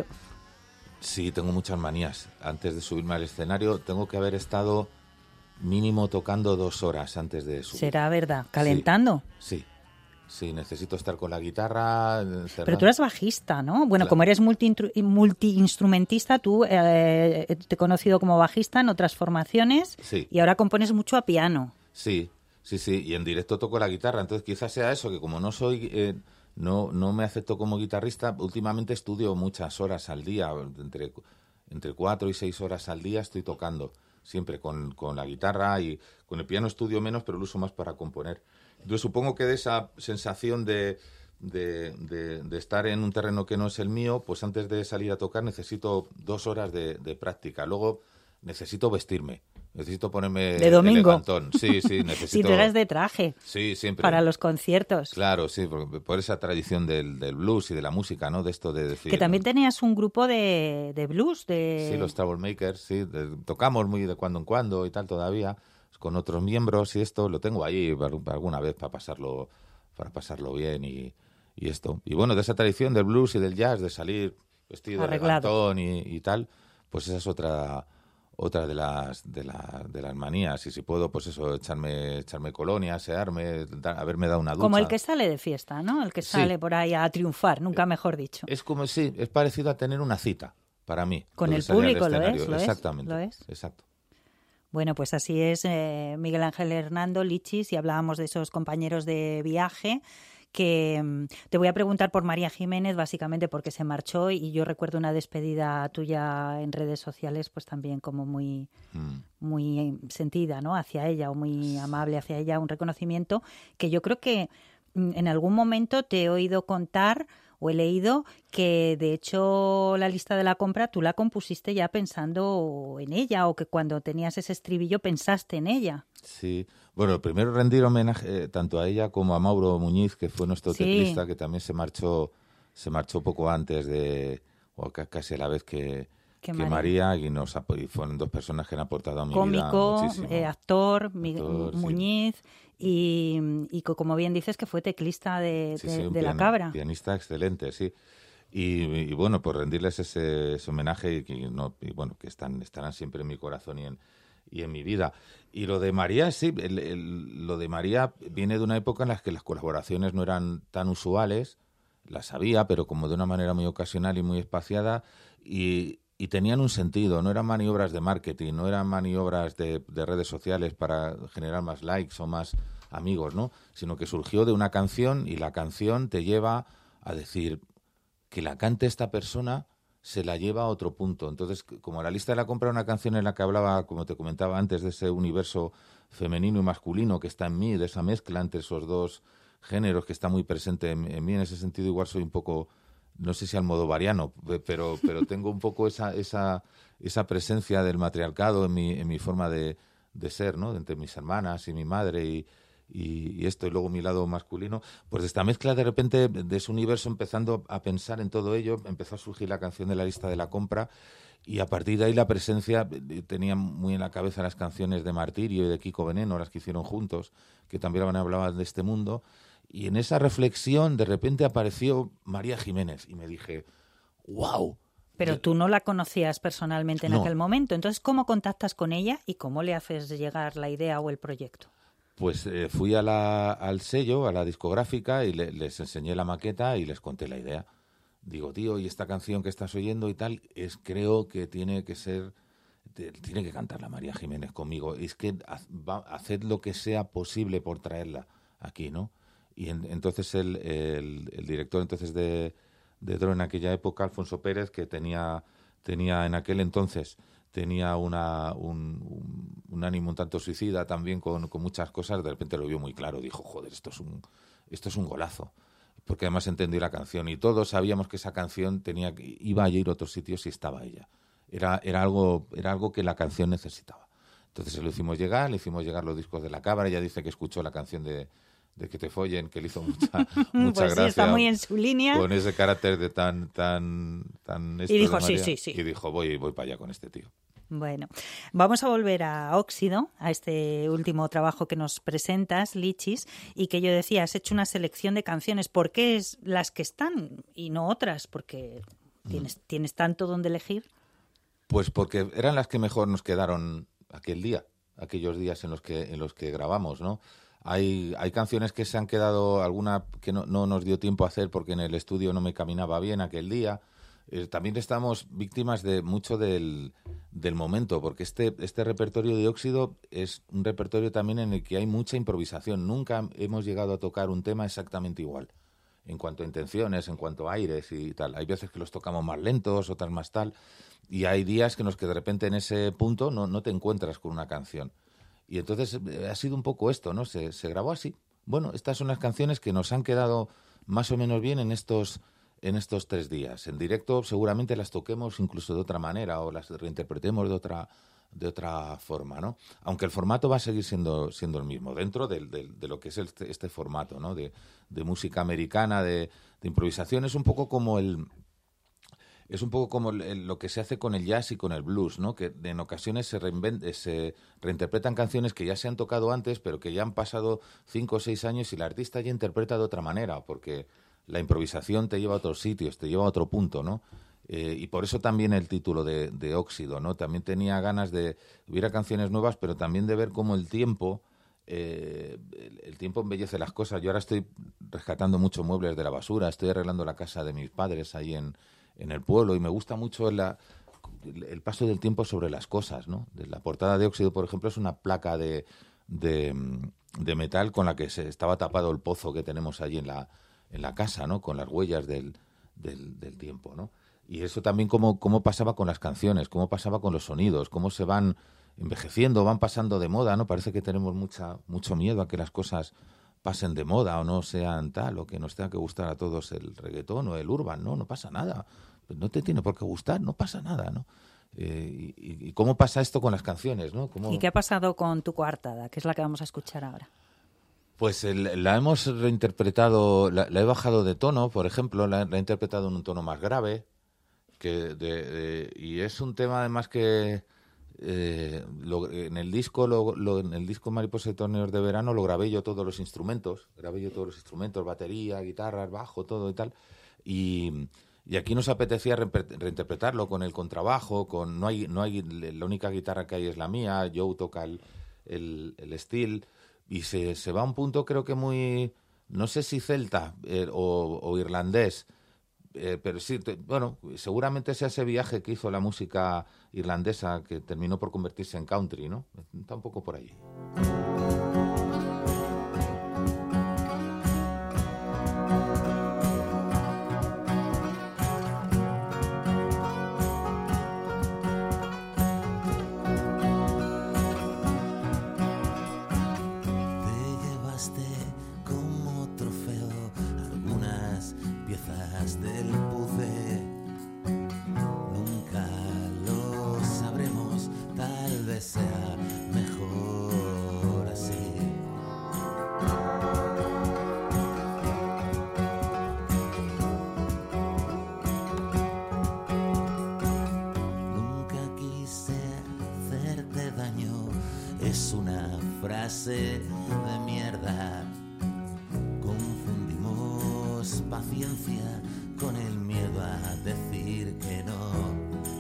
Sí, tengo muchas manías. Antes de subirme al escenario tengo que haber estado mínimo tocando dos horas antes de subir. ¿Será verdad? ¿Calentando? Sí, sí, sí, necesito estar con la guitarra. Cerrando. Pero tú eres bajista, ¿no? Bueno, claro. Como eres multi, multi-instrumentista, tú eh, te he conocido como bajista en otras formaciones, sí. Y ahora compones mucho a piano. Sí. Sí, sí, y en directo toco la guitarra, entonces quizás sea eso, que como no soy, eh, no no me acepto como guitarrista, últimamente estudio muchas horas al día, entre entre cuatro y seis horas al día estoy tocando, siempre con, con la guitarra, y con el piano estudio menos, pero lo uso más para componer. Entonces supongo que de esa sensación de, de, de, de estar en un terreno que no es el mío, pues antes de salir a tocar necesito dos horas de, de práctica, luego necesito vestirme. Necesito ponerme de domingo. Elegantón. Sí, sí, necesito. Si tú eres de traje. Sí, siempre. Para los conciertos. Claro, sí, por, por esa tradición del, del blues y de la música, ¿no? De esto de decir. Que también tenías un grupo de, de blues, de. Sí, los Troublemakers, sí. De, tocamos muy de cuando en cuando y tal todavía, con otros miembros y esto lo tengo ahí alguna vez para pasarlo, para pasarlo bien y, y esto. Y bueno, de esa tradición del blues y del jazz, de salir vestido de elegantón y, y tal, pues esa es otra. Otra de las de, la, de las manías, y si puedo, pues eso, echarme echarme colonia, asearme, da, haberme dado una ducha. Como el que sale de fiesta, ¿no? El que sale sí. por ahí a triunfar, nunca mejor dicho. Es como, sí, es parecido a tener una cita, para mí. Con el público, ¿lo es? ¿Lo Exactamente, ¿Lo es? Exacto. Bueno, pues así es, eh, Miguel Ángel Hernando, Lichis, y hablábamos de esos compañeros de viaje, que te voy a preguntar por María Jiménez, básicamente porque se marchó, y yo recuerdo una despedida tuya en redes sociales, pues también como muy, mm. muy sentida, ¿no? Hacia ella, o muy amable hacia ella, un reconocimiento que yo creo que en algún momento te he oído contar o he leído que, de hecho, la lista de la compra tú la compusiste ya pensando en ella, o que cuando tenías ese estribillo pensaste en ella. Sí. Bueno, primero rendir homenaje eh, tanto a ella como a Mauro Muñiz, que fue nuestro sí. teclista, que también se marchó se marchó poco antes de, o casi a la vez que, que María. María, y nos y fueron dos personas que han aportado a mi Cómico, vida muchísimo. Eh, actor, actor Muñiz, sí. y, y como bien dices que fue teclista de, sí, de, sí, de pian, La Cabra. Pianista excelente, sí. Y, y bueno, pues rendirles ese, ese homenaje, y, no, y bueno, que están estarán siempre en mi corazón y en y en mi vida. Y lo de María, sí, el, el, lo de María viene de una época en la que las colaboraciones no eran tan usuales, las había, pero como de una manera muy ocasional y muy espaciada, y, y tenían un sentido, no eran maniobras de marketing, no eran maniobras de, de redes sociales para generar más likes o más amigos, ¿no? Sino que surgió de una canción, y la canción te lleva a decir que la cante esta persona, se la lleva a otro punto. Entonces, como la lista de la compra era una canción en la que hablaba, como te comentaba antes, de ese universo femenino y masculino que está en mí, de esa mezcla entre esos dos géneros que está muy presente en, en mí, en ese sentido igual soy un poco, no sé si almodovariano, pero pero tengo un poco esa esa esa presencia del matriarcado en mi en mi forma de, de ser, ¿no? Entre mis hermanas y mi madre, y, y, y esto, y luego mi lado masculino, pues de esta mezcla de repente, de ese universo, empezando a pensar en todo ello, empezó a surgir la canción de la lista de la compra, y a partir de ahí la presencia, tenía muy en la cabeza las canciones de Martirio y de Kiko Veneno, las que hicieron juntos, que también hablaban de este mundo, y en esa reflexión de repente apareció María Jiménez, y me dije, ¡wow! Pero tú no la conocías personalmente en No. aquel momento. Entonces, ¿cómo contactas con ella y cómo le haces llegar la idea o el proyecto? Pues eh, fui a la, al sello, a la discográfica, y le, les enseñé la maqueta y les conté la idea. Digo, tío, y esta canción que estás oyendo y tal, es creo que tiene que ser, te, tiene que cantarla María Jiménez conmigo. Es que haz, va, haced lo que sea posible por traerla aquí, ¿no? Y en, entonces el, el, el director entonces de... de Dro en aquella época, Alfonso Pérez, que tenía, tenía en aquel entonces tenía una, un, un, un ánimo un tanto suicida también con, con muchas cosas, de repente lo vio muy claro, dijo, joder, esto es un, esto es un golazo, porque además entendí la canción y todos sabíamos que esa canción tenía iba a ir a otros sitios y estaba ella. Era, era, algo, era algo que la canción necesitaba. Entonces se lo hicimos llegar, le hicimos llegar los discos de la Cabra, ella dice que escuchó la canción de de Que te follen, que le hizo mucha, mucha pues sí, gracia. está muy en su línea. Con ese carácter de tan... tan, tan y dijo, sí, sí, sí. Y dijo, voy, voy para allá con este tío. Bueno, vamos a volver a Óxido, a este último trabajo que nos presentas, Lichis, y que yo decía, has hecho una selección de canciones. ¿Por qué es las que están y no otras? Porque tienes, mm. tienes tanto donde elegir. Pues porque eran las que mejor nos quedaron aquel día, aquellos días en los que, en los que grabamos, ¿no? Hay, hay canciones que se han quedado, alguna que no, no nos dio tiempo a hacer porque en el estudio no me caminaba bien aquel día. Eh, también estamos víctimas de mucho del, del momento, porque este, este repertorio de Óxido es un repertorio también en el que hay mucha improvisación. Nunca hemos llegado a tocar un tema exactamente igual, en cuanto a intenciones, en cuanto a aires y tal. Hay veces que los tocamos más lentos, otras más tal, y hay días en los que de repente en ese punto no, no te encuentras con una canción. Y entonces eh, ha sido un poco esto, ¿no? Se, se grabó así. Bueno, estas son las canciones que nos han quedado más o menos bien en estos, en estos tres días. En directo seguramente las toquemos incluso de otra manera o las reinterpretemos de otra, de otra forma, ¿no? Aunque el formato va a seguir siendo, siendo el mismo, dentro del, del, de lo que es este, este formato, ¿no? De, de música americana, de, de improvisación. Es un poco como el... Es un poco como el, lo que se hace con el jazz y con el blues, ¿no? Que en ocasiones se, reinvent, se reinterpretan canciones que ya se han tocado antes, pero que ya han pasado cinco o seis años y el artista ya interpreta de otra manera, porque la improvisación te lleva a otros sitios, te lleva a otro punto, ¿no? Eh, y por eso también el título de, de Óxido, ¿no? También tenía ganas de... Hubiera canciones nuevas, pero también de ver cómo el tiempo... Eh, el, el tiempo embellece las cosas. Yo ahora estoy rescatando muchos muebles de la basura, estoy arreglando la casa de mis padres ahí en... en el pueblo, y me gusta mucho la, el paso del tiempo sobre las cosas, ¿no? De la portada de Óxido, por ejemplo, es una placa de, de, de metal con la que se estaba tapado el pozo que tenemos allí en la, en la casa, ¿no? Con las huellas del, del, del tiempo, ¿no? Y eso también cómo, cómo pasaba con las canciones, cómo pasaba con los sonidos, cómo se van envejeciendo, van pasando de moda, ¿no? Parece que tenemos mucha, mucho miedo a que las cosas pasen de moda o no sean tal, o que nos tenga que gustar a todos el reggaetón o el urban, no, no pasa nada, no te tiene por qué gustar, no pasa nada, ¿no? Eh, y, y cómo pasa esto con las canciones, ¿no? ¿Cómo... ¿Y qué ha pasado con tu coartada, que es la que vamos a escuchar ahora? Pues el, la hemos reinterpretado, la, la he bajado de tono, por ejemplo, la, la he interpretado en un tono más grave, que de, de, y es un tema además que Eh, lo, en el disco lo, lo, en el disco Mariposa y Torneos de Verano lo grabé yo todos los instrumentos, grabé yo todos los instrumentos, batería, guitarras, bajo, todo y tal, y, y aquí nos apetecía re, reinterpretarlo con el contrabajo, con no hay no hay la única guitarra que hay es la mía, Joe toca el, el, el steel, y se, se va a un punto creo que muy, no sé si celta eh, o, o irlandés. Eh, pero sí, te, bueno, seguramente sea ese viaje que hizo la música irlandesa que terminó por convertirse en country, ¿no? Está un poco por ahí. Del puzzle, nunca lo sabremos, tal vez sea mejor clase de mierda. Confundimos paciencia con el miedo a decir que no.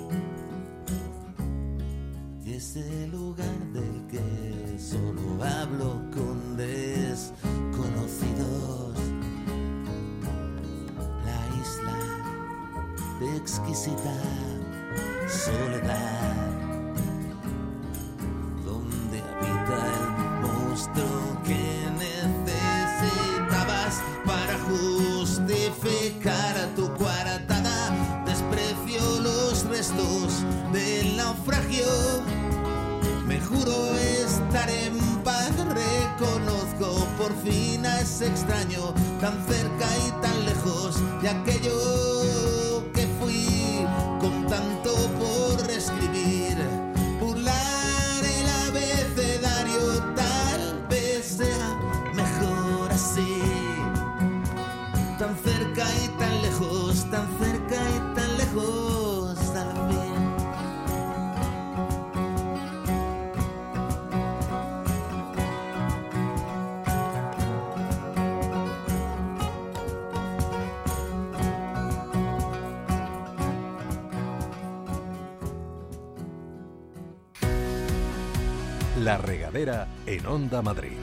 Y ese lugar del que solo hablo con desconocidos, la isla de exquisita soledad, donde habita el monstruo que necesitabas para justificar a tu coartada. Desprecio los restos del naufragio, me juro estar en paz. Reconozco por fin a ese extraño tan cerca y tan lejos de aquello que fui con tanto por reescribir. Burlar el abecedario, tal vez sea mejor así. Tan cerca y tan lejos, tan cerca y tan lejos al fin. La Regadera en Onda Madrid.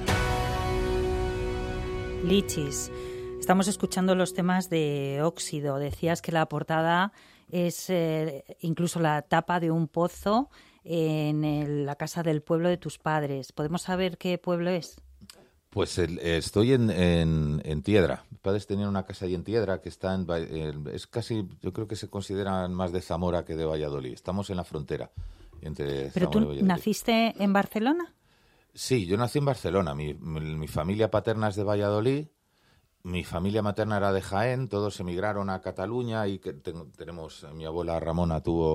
Lichis. Estamos escuchando los temas de Óxido. Decías que la portada es eh, incluso la tapa de un pozo en el, la casa del pueblo de tus padres. ¿Podemos saber qué pueblo es? Pues el, estoy en, en, en Tiedra. Mis padres tenían una casa ahí en Tiedra que está en, en... Es casi, yo creo que se consideran más de Zamora que de Valladolid. Estamos en la frontera entre ¿Pero Zamora y tú Valladolid. naciste en Barcelona? Sí, yo nací en Barcelona. Mi, mi, mi familia paterna es de Valladolid. Mi familia materna era de Jaén. Todos emigraron a Cataluña y que tengo, tenemos... Mi abuela Ramona tuvo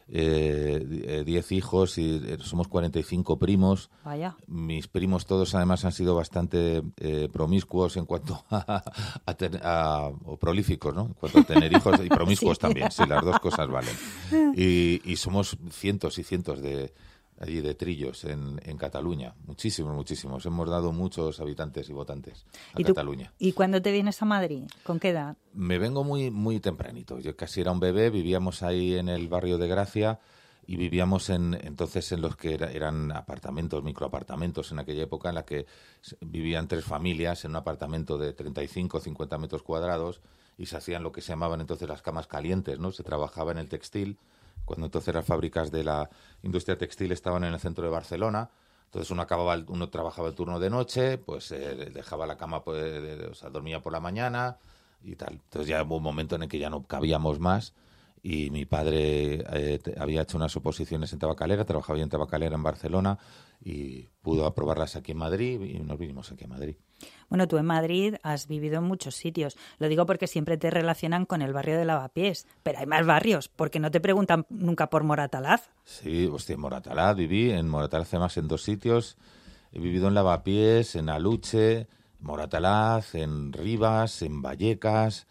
eh, diez hijos y somos cuarenta y cinco primos. Vaya. Mis primos todos además han sido bastante eh, promiscuos en cuanto a, a, ten, a o prolíficos, ¿no? En cuanto a tener hijos y promiscuos sí. También, sí, las dos cosas valen. Y, y somos cientos y cientos de allí de trillos en, en Cataluña, muchísimos, muchísimos. Hemos dado muchos habitantes y votantes a ¿Y tú, Cataluña. ¿Y cuándo te vienes a Madrid? ¿Con qué edad? Me vengo muy, muy tempranito. Yo casi era un bebé, vivíamos ahí en el barrio de Gracia y vivíamos en entonces en los que era, eran apartamentos, microapartamentos en aquella época en la que vivían tres familias en un apartamento de treinta y cinco, cincuenta metros cuadrados y se hacían lo que se llamaban entonces las camas calientes, ¿no? Se trabajaba en el textil, cuando entonces las fábricas de la industria textil estaban en el centro de Barcelona. Entonces uno acababa, el, uno trabajaba el turno de noche, pues eh, dejaba la cama, pues, de, o sea, dormía por la mañana y tal. Entonces ya hubo un momento en el que ya no cabíamos más y mi padre eh, te, había hecho unas oposiciones en Tabacalera, trabajaba en Tabacalera en Barcelona y pudo aprobarlas aquí en Madrid y nos vinimos aquí a Madrid. Bueno, tú en Madrid has vivido en muchos sitios. Lo digo porque siempre te relacionan con el barrio de Lavapiés. Pero hay más barrios, porque no te preguntan nunca por Moratalaz. Sí, hostia, en Moratalaz viví. En Moratalaz además en dos sitios. He vivido en Lavapiés, en Aluche, Moratalaz, en Rivas, en Vallecas,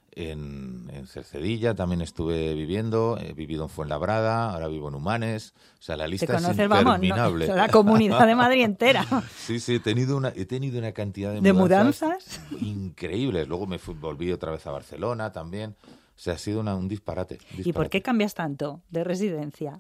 en, en Cercedilla también estuve viviendo. He vivido en Fuenlabrada, ahora vivo en Humanes. O sea, la lista es interminable. Vamos, no, la Comunidad de Madrid entera. Sí, sí, he tenido una, he tenido una cantidad de, ¿De mudanzas, mudanzas increíbles. Luego me fui, volví otra vez a Barcelona también. O sea, ha sido una, un, disparate, un disparate. ¿Y por qué cambias tanto de residencia?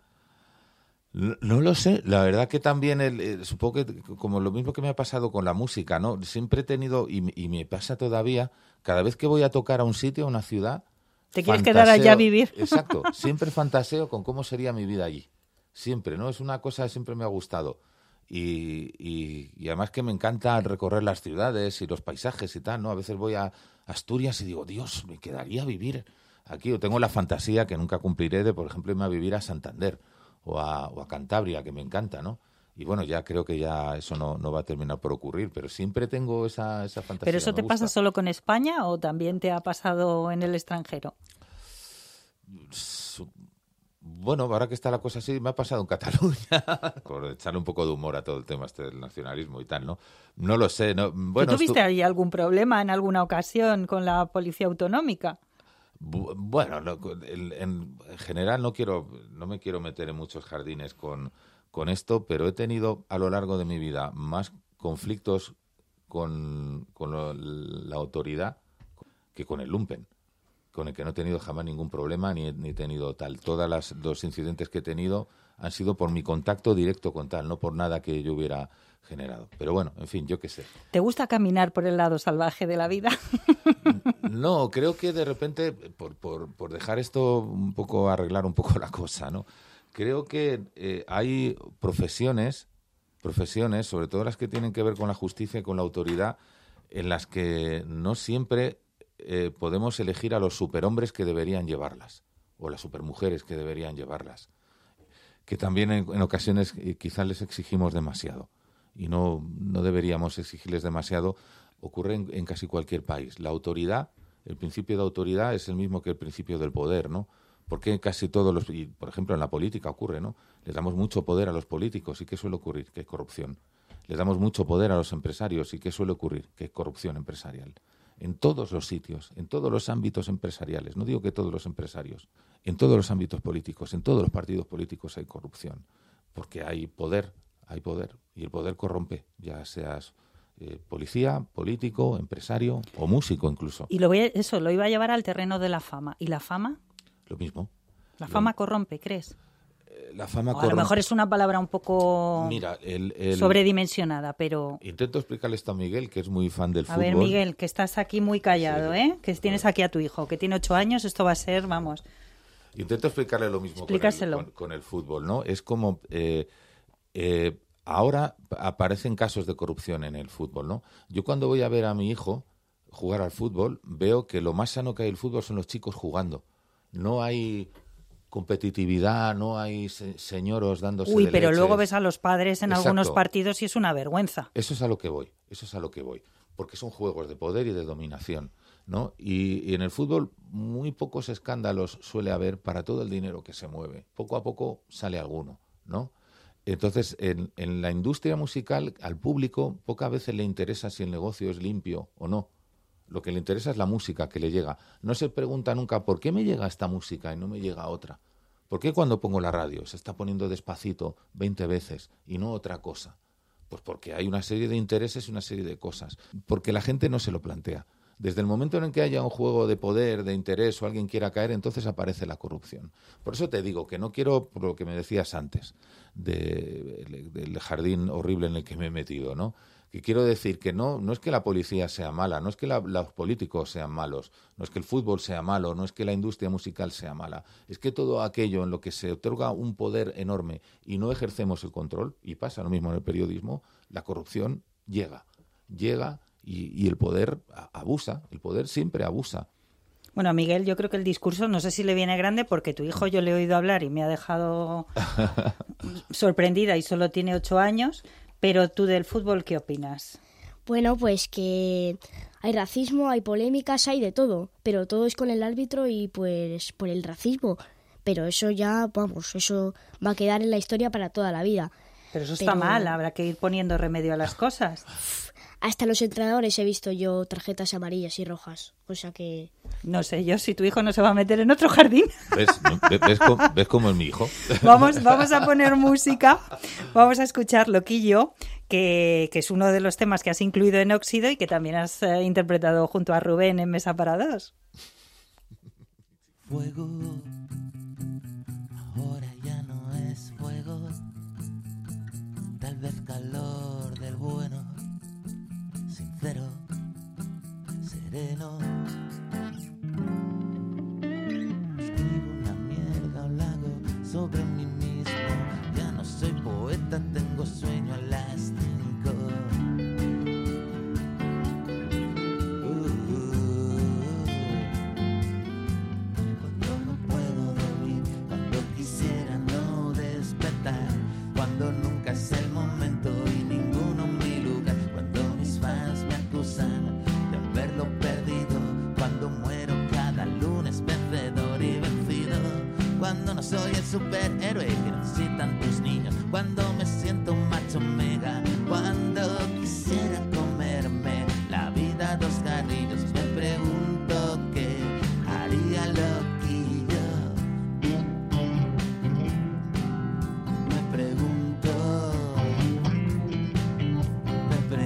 No, no lo sé, la verdad que también, el, el, supongo que como lo mismo que me ha pasado con la música, ¿no? Siempre he tenido, y, y me pasa todavía, cada vez que voy a tocar a un sitio, a una ciudad... ¿Te quieres quedar allá a vivir? Exacto, siempre fantaseo con cómo sería mi vida allí. Siempre, ¿no? Es una cosa que siempre me ha gustado. Y, y, y además que me encanta recorrer las ciudades y los paisajes y tal, ¿no? A veces voy a Asturias y digo, Dios, me quedaría a vivir aquí. O tengo la fantasía que nunca cumpliré de, por ejemplo, irme a vivir a Santander. O a, o a Cantabria, que me encanta, ¿no? Y bueno, ya creo que ya eso no, no va a terminar por ocurrir, pero siempre tengo esa, esa fantasía. ¿Pero eso te me pasa gusta. solo con España o también te ha pasado en el extranjero? Bueno, ahora que está la cosa así, me ha pasado en Cataluña, por echarle un poco de humor a todo el tema este del nacionalismo y tal, ¿no? No lo sé, ¿no? Bueno, ¿Tú tuviste estu- ahí algún problema en alguna ocasión con la policía autonómica? Bueno, no, en, en general no quiero, no me quiero meter en muchos jardines con, con esto, pero he tenido a lo largo de mi vida más conflictos con, con lo, la autoridad que con el lumpen, con el que no he tenido jamás ningún problema ni, ni he tenido tal. Todos las, los incidentes que he tenido han sido por mi contacto directo con tal, no por nada que yo hubiera generado. Pero bueno, en fin, yo qué sé. ¿Te gusta caminar por el lado salvaje de la vida? No, creo que de repente, por, por, por dejar esto un poco, arreglar un poco la cosa, ¿no? Creo que eh, hay profesiones, profesiones, sobre todo las que tienen que ver con la justicia y con la autoridad, en las que no siempre eh, podemos elegir a los superhombres que deberían llevarlas, o las supermujeres que deberían llevarlas, que también en, en ocasiones eh, quizás les exigimos demasiado, y no, no deberíamos exigirles demasiado. Ocurre en, en casi cualquier país. La autoridad, el principio de autoridad es el mismo que el principio del poder, ¿no? Porque casi todos los, y por ejemplo en la política ocurre, ¿no? Les damos mucho poder a los políticos, ¿y qué suele ocurrir? Que hay corrupción. Les damos mucho poder a los empresarios, ¿y qué suele ocurrir? Que hay corrupción empresarial. En todos los sitios, en todos los ámbitos empresariales, no digo que todos los empresarios, en todos los ámbitos políticos, en todos los partidos políticos hay corrupción, porque hay poder, hay poder, y el poder corrompe, ya seas eh, policía, político, empresario o músico incluso. Y lo voy a, eso lo iba a llevar al terreno de la fama. ¿Y la fama? Lo mismo. ¿La fama lo, corrompe, crees? Eh, la fama o corrompe. A lo mejor es una palabra un poco Mira, el, el, sobredimensionada, pero... Intento explicarle esto a Miguel, que es muy fan del a fútbol. A ver, Miguel, que estás aquí muy callado, sí. ¿eh? Que tienes aquí a tu hijo, que tiene ocho años, esto va a ser, vamos... Intento explicarle lo mismo con el, con, con el fútbol, ¿no? Es como... Eh, eh, ahora aparecen casos de corrupción en el fútbol, ¿no? Yo cuando voy a ver a mi hijo jugar al fútbol, veo que lo más sano que hay en el fútbol son los chicos jugando. No hay competitividad, no hay se- señoros dándose Uy, de pero leches. luego ves a los padres en Exacto. algunos partidos y es una vergüenza. Eso es a lo que voy, eso es a lo que voy. Porque son juegos de poder y de dominación, ¿no? Y, y en el fútbol muy pocos escándalos suele haber para todo el dinero que se mueve. Poco a poco sale alguno, ¿no? Entonces, en, en la industria musical, al público pocas veces le interesa si el negocio es limpio o no. Lo que le interesa es la música que le llega. No se pregunta nunca por qué me llega esta música y no me llega otra. ¿Por qué cuando pongo la radio se está poniendo despacito veinte veces y no otra cosa? Pues porque hay una serie de intereses y una serie de cosas. Porque la gente no se lo plantea. Desde el momento en el que haya un juego de poder, de interés o alguien quiera caer, entonces aparece la corrupción. Por eso te digo que no quiero, por lo que me decías antes, de, de, del jardín horrible en el que me he metido, ¿no? Que quiero decir que no, no es que la policía sea mala, no es que la, los políticos sean malos, no es que el fútbol sea malo, no es que la industria musical sea mala. Es que todo aquello en lo que se otorga un poder enorme y no ejercemos el control, y pasa lo mismo en el periodismo, la corrupción llega, llega y, y el poder abusa, el poder siempre abusa. Bueno, a Miguel, yo creo que el discurso, no sé si le viene grande, porque tu hijo yo le he oído hablar y me ha dejado sorprendida y solo tiene ocho años. Pero tú del fútbol, ¿qué opinas? Bueno, pues que hay racismo, hay polémicas, hay de todo, pero todo es con el árbitro y pues por el racismo. Pero eso ya, vamos, eso va a quedar en la historia para toda la vida. Pero eso está pero... mal, habrá que ir poniendo remedio a las cosas. Hasta los entrenadores he visto yo tarjetas amarillas y rojas, o sea que... No sé yo si tu hijo no se va a meter en otro jardín. ¿Ves, ¿Ves, ves, cómo, ¿Ves cómo es mi hijo? Vamos, vamos a poner música, vamos a escuchar Loquillo, que, que es uno de los temas que has incluido en Óxido y que también has eh, interpretado junto a Rubén en Mesa para Dos. Fuego, ahora ya no es fuego, tal vez calor del bueno, sincero, sereno. Escribo una mierda o lago sobre mí mismo. Ya no soy poeta, tengo sueño a las cinco. Uh, uh, cuando no puedo dormir, cuando quisiera no despertar, cuando nunca es el momento y ninguno mi lugar, cuando mis fans me acusan de haberlo perdido, cuando muero cada lunes vencedor y vencido, cuando no soy el superhéroe que necesitan tus niños, cuando me siento un macho mega, cuando quisiera comerme la vida a dos carrillos, me pregunto qué haría Loquillo. Me pregunto, me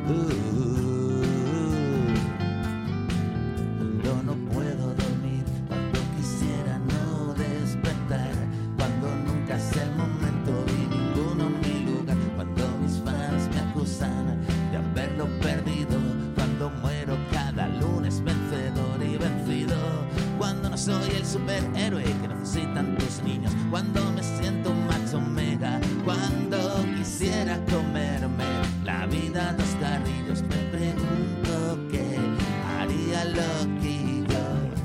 Cuando no puedo dormir, cuando quisiera no despertar, cuando nunca es el momento y ninguno mi lugar, cuando mis fans me acusan de haberlo perdido, cuando muero cada lunes vencedor y vencido, cuando no soy el superhéroe que necesitan tus niños, cuando me siento un macho mega, cuando quisiera comerme la vida a dos carrillos, me pregunto qué haría loquillo.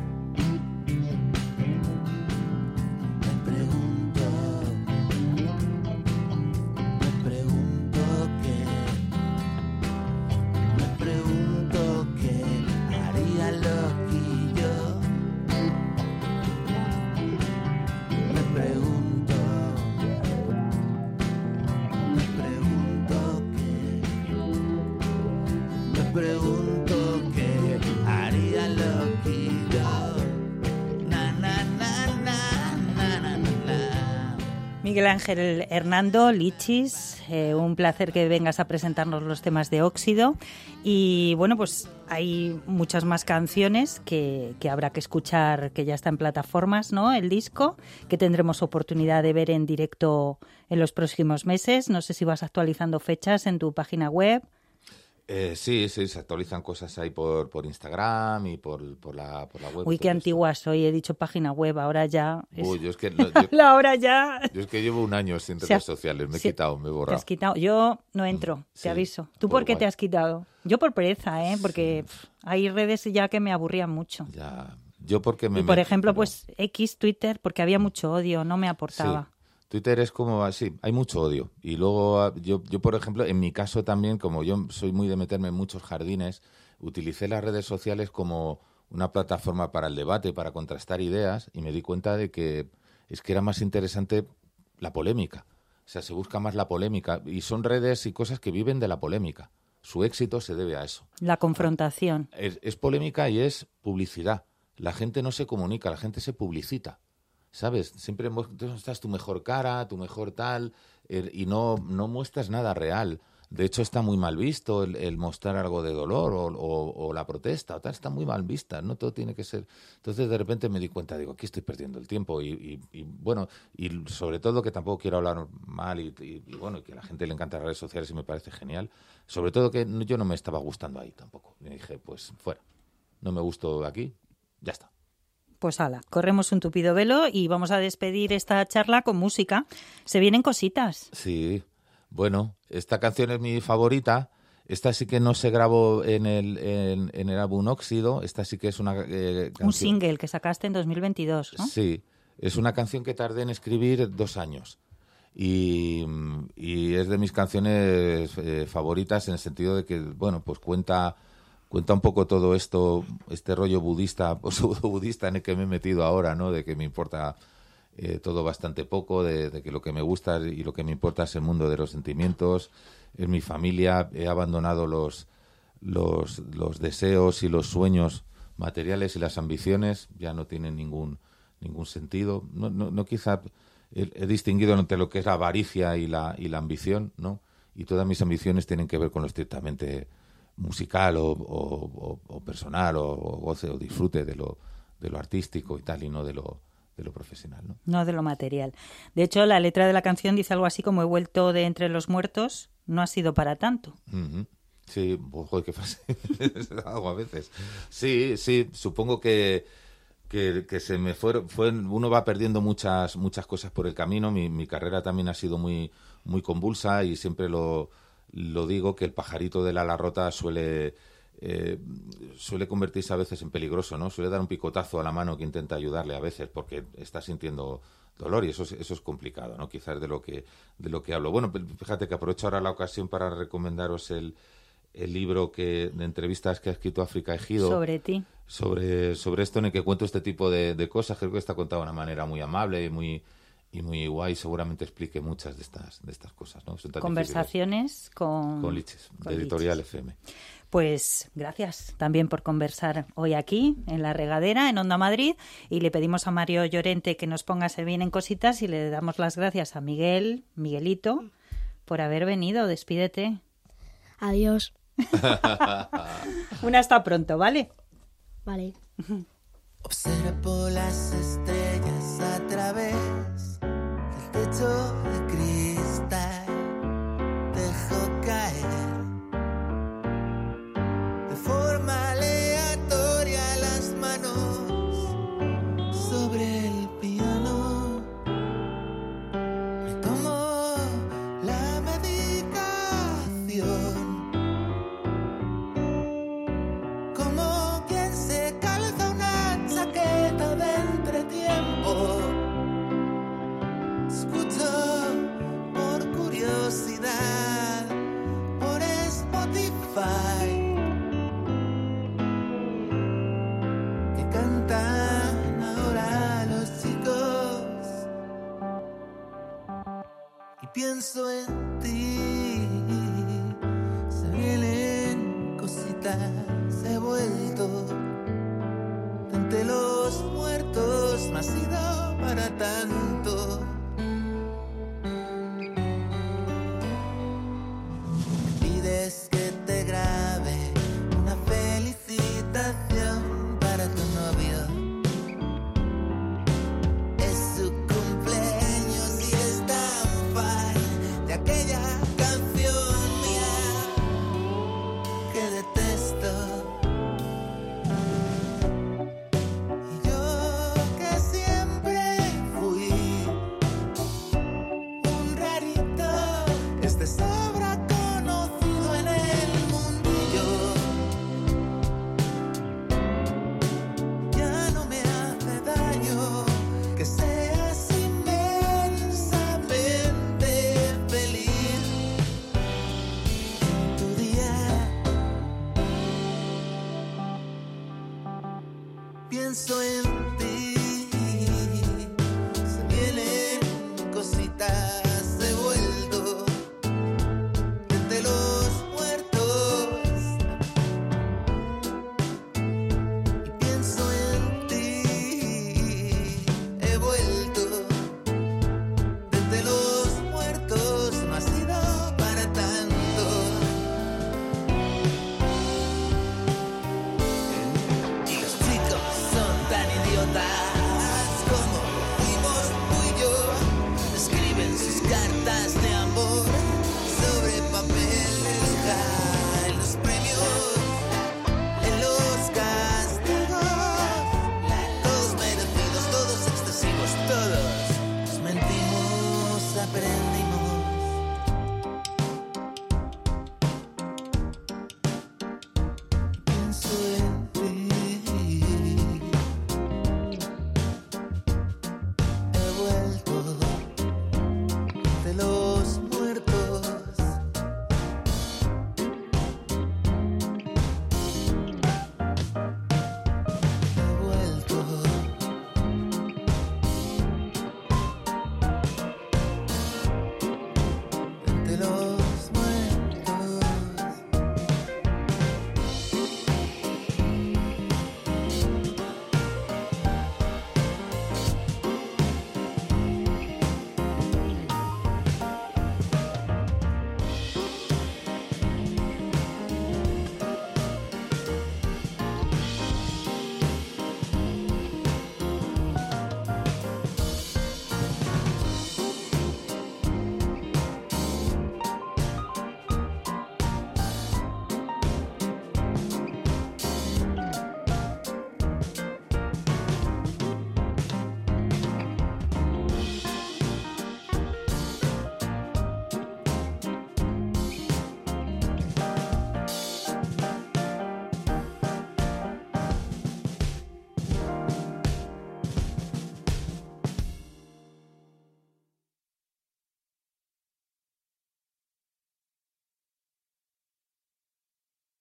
Me pregunto, me pregunto qué, me pregunto qué haría loquillo. Me pregunto, me pregunto qué, me pregunto qué haría loquillo. Na na na na na na na na. Miguel Ángel Hernando, Lichis, eh, un placer que vengas a presentarnos los temas de Óxido. Y bueno, pues hay muchas más canciones que, que habrá que escuchar, que ya está en plataformas, ¿no? El disco, que tendremos oportunidad de ver en directo en los próximos meses. No sé si vas actualizando fechas en tu página web. Eh, sí, sí, se actualizan cosas ahí por, por Instagram y por, por, la, por la web. Uy, y qué todo antigua esto. soy, he dicho página web, ahora ya... Es... Uy, yo es que... no, yo, La hora ya... yo es que llevo un año sin Se ha- redes sociales, me he se- quitado, me he Te borrado. has quitado. Yo no entro, Mm, te sí, aviso. ¿Tú por por qué igual. te has quitado? Yo por pereza, ¿eh? Porque pff, hay redes ya que me aburrían mucho. Ya, yo porque me... Y por me- ejemplo, pero- pues X, Twitter, porque había mucho odio, no me aportaba. Sí. Twitter es como así, hay mucho odio. Y luego ah, yo, yo, por ejemplo, en mi caso también, como yo soy muy de meterme en muchos jardines, utilicé las redes sociales como una plataforma para el debate, para contrastar ideas, y me di cuenta de que es que era más interesante la polémica. O sea, se busca más la polémica. Y son redes y cosas que viven de la polémica. Su éxito se debe a eso. La confrontación. Es, es polémica y es publicidad. La gente no se comunica, la gente se publicita. ¿Sabes? Siempre muestras tu mejor cara, tu mejor tal, eh, y no, no muestras nada real. De hecho, está muy mal visto el, el mostrar algo de dolor o, o, o la protesta, o tal, está muy mal vista, no todo tiene que ser... Entonces, de repente me di cuenta, digo, aquí estoy perdiendo el tiempo y, y, y bueno, y sobre todo que tampoco quiero hablar mal y, y, y bueno, que a la gente le encantan las redes sociales y me parece genial. Sobre todo que yo no me estaba gustando ahí tampoco. Y dije, pues fuera, no me gustó aquí, ya está. Pues ala, corremos un tupido velo y vamos a despedir esta charla con música. Se vienen cositas. Sí, bueno, esta canción es mi favorita. Esta sí que no se grabó en el, en, en el álbum Óxido. Esta sí que es una eh, canción... Un single que sacaste en dos mil veintidós, ¿no? Sí, es una canción que tardé en escribir dos años. Y, y es de mis canciones eh, favoritas en el sentido de que, bueno, pues cuenta... Cuenta un poco todo esto, este rollo budista o pseudo-budista en el que me he metido ahora, ¿no? De que me importa eh, todo bastante poco, de, de que lo que me gusta y lo que me importa es el mundo de los sentimientos, es mi familia, he abandonado los, los, los deseos y los sueños materiales y las ambiciones, ya no tienen ningún, ningún sentido. No, no, no quizá he, he distinguido entre lo que es la avaricia y la, y la ambición, ¿no? Y todas mis ambiciones tienen que ver con lo estrictamente musical o, o, o personal o, o goce o disfrute de lo, de lo artístico y tal y no de lo, de lo profesional, ¿no? No de lo material. De hecho, la letra de la canción dice algo así como he vuelto de entre los muertos, no ha sido para tanto. Uh-huh. Sí, joder, qué frase hago a veces. Sí, sí, supongo que, que, que se me fueron, fue, uno va perdiendo muchas muchas cosas por el camino. Mi, mi carrera también ha sido muy, muy convulsa y siempre lo... Lo digo que el pajarito del ala rota suele eh, suele convertirse a veces en peligroso, ¿no? Suele dar un picotazo a la mano que intenta ayudarle a veces porque está sintiendo dolor y eso es, eso es complicado, ¿no? Quizás de lo que de lo que hablo. Bueno, fíjate que aprovecho ahora la ocasión para recomendaros el, el libro que de entrevistas que ha escrito África Ejido Sobre ti. Sobre, sobre esto en el que cuento este tipo de, de cosas. Creo que está contado de una manera muy amable y muy... y muy guay, seguramente explique muchas de estas de estas cosas, ¿no? Conversaciones con... Con Lichis, con de Editorial Lichis. F M. Pues gracias también por conversar hoy aquí, en La Regadera, en Onda Madrid, y le pedimos a Mario Llorente que nos ponga Se vienen cositas y le damos las gracias a Miguel, Miguelito, por haber venido. Despídete. Adiós. Un hasta pronto, ¿vale? Vale. Observo las estrellas a través del techo de cristal. Dejo caer de forma aleatoria las manos sobre el piano. Me tomo la medicación como quien se calza una chaqueta de entretiempo. Escucho por curiosidad por Spotify que cantan ahora los chicos y pienso en ti. Se vienen cositas, he vuelto de entre los muertos, no ha sido para tanto. Pides que te grabe una felicitación para tu novio. Es su cumpleaños y es tan fan de aquella canción mía que detesto. Y yo que siempre fui un rarito, es de sobra conocido en el mundillo. Ya no me hace daño que seas inmensamente feliz en tu día. Pienso en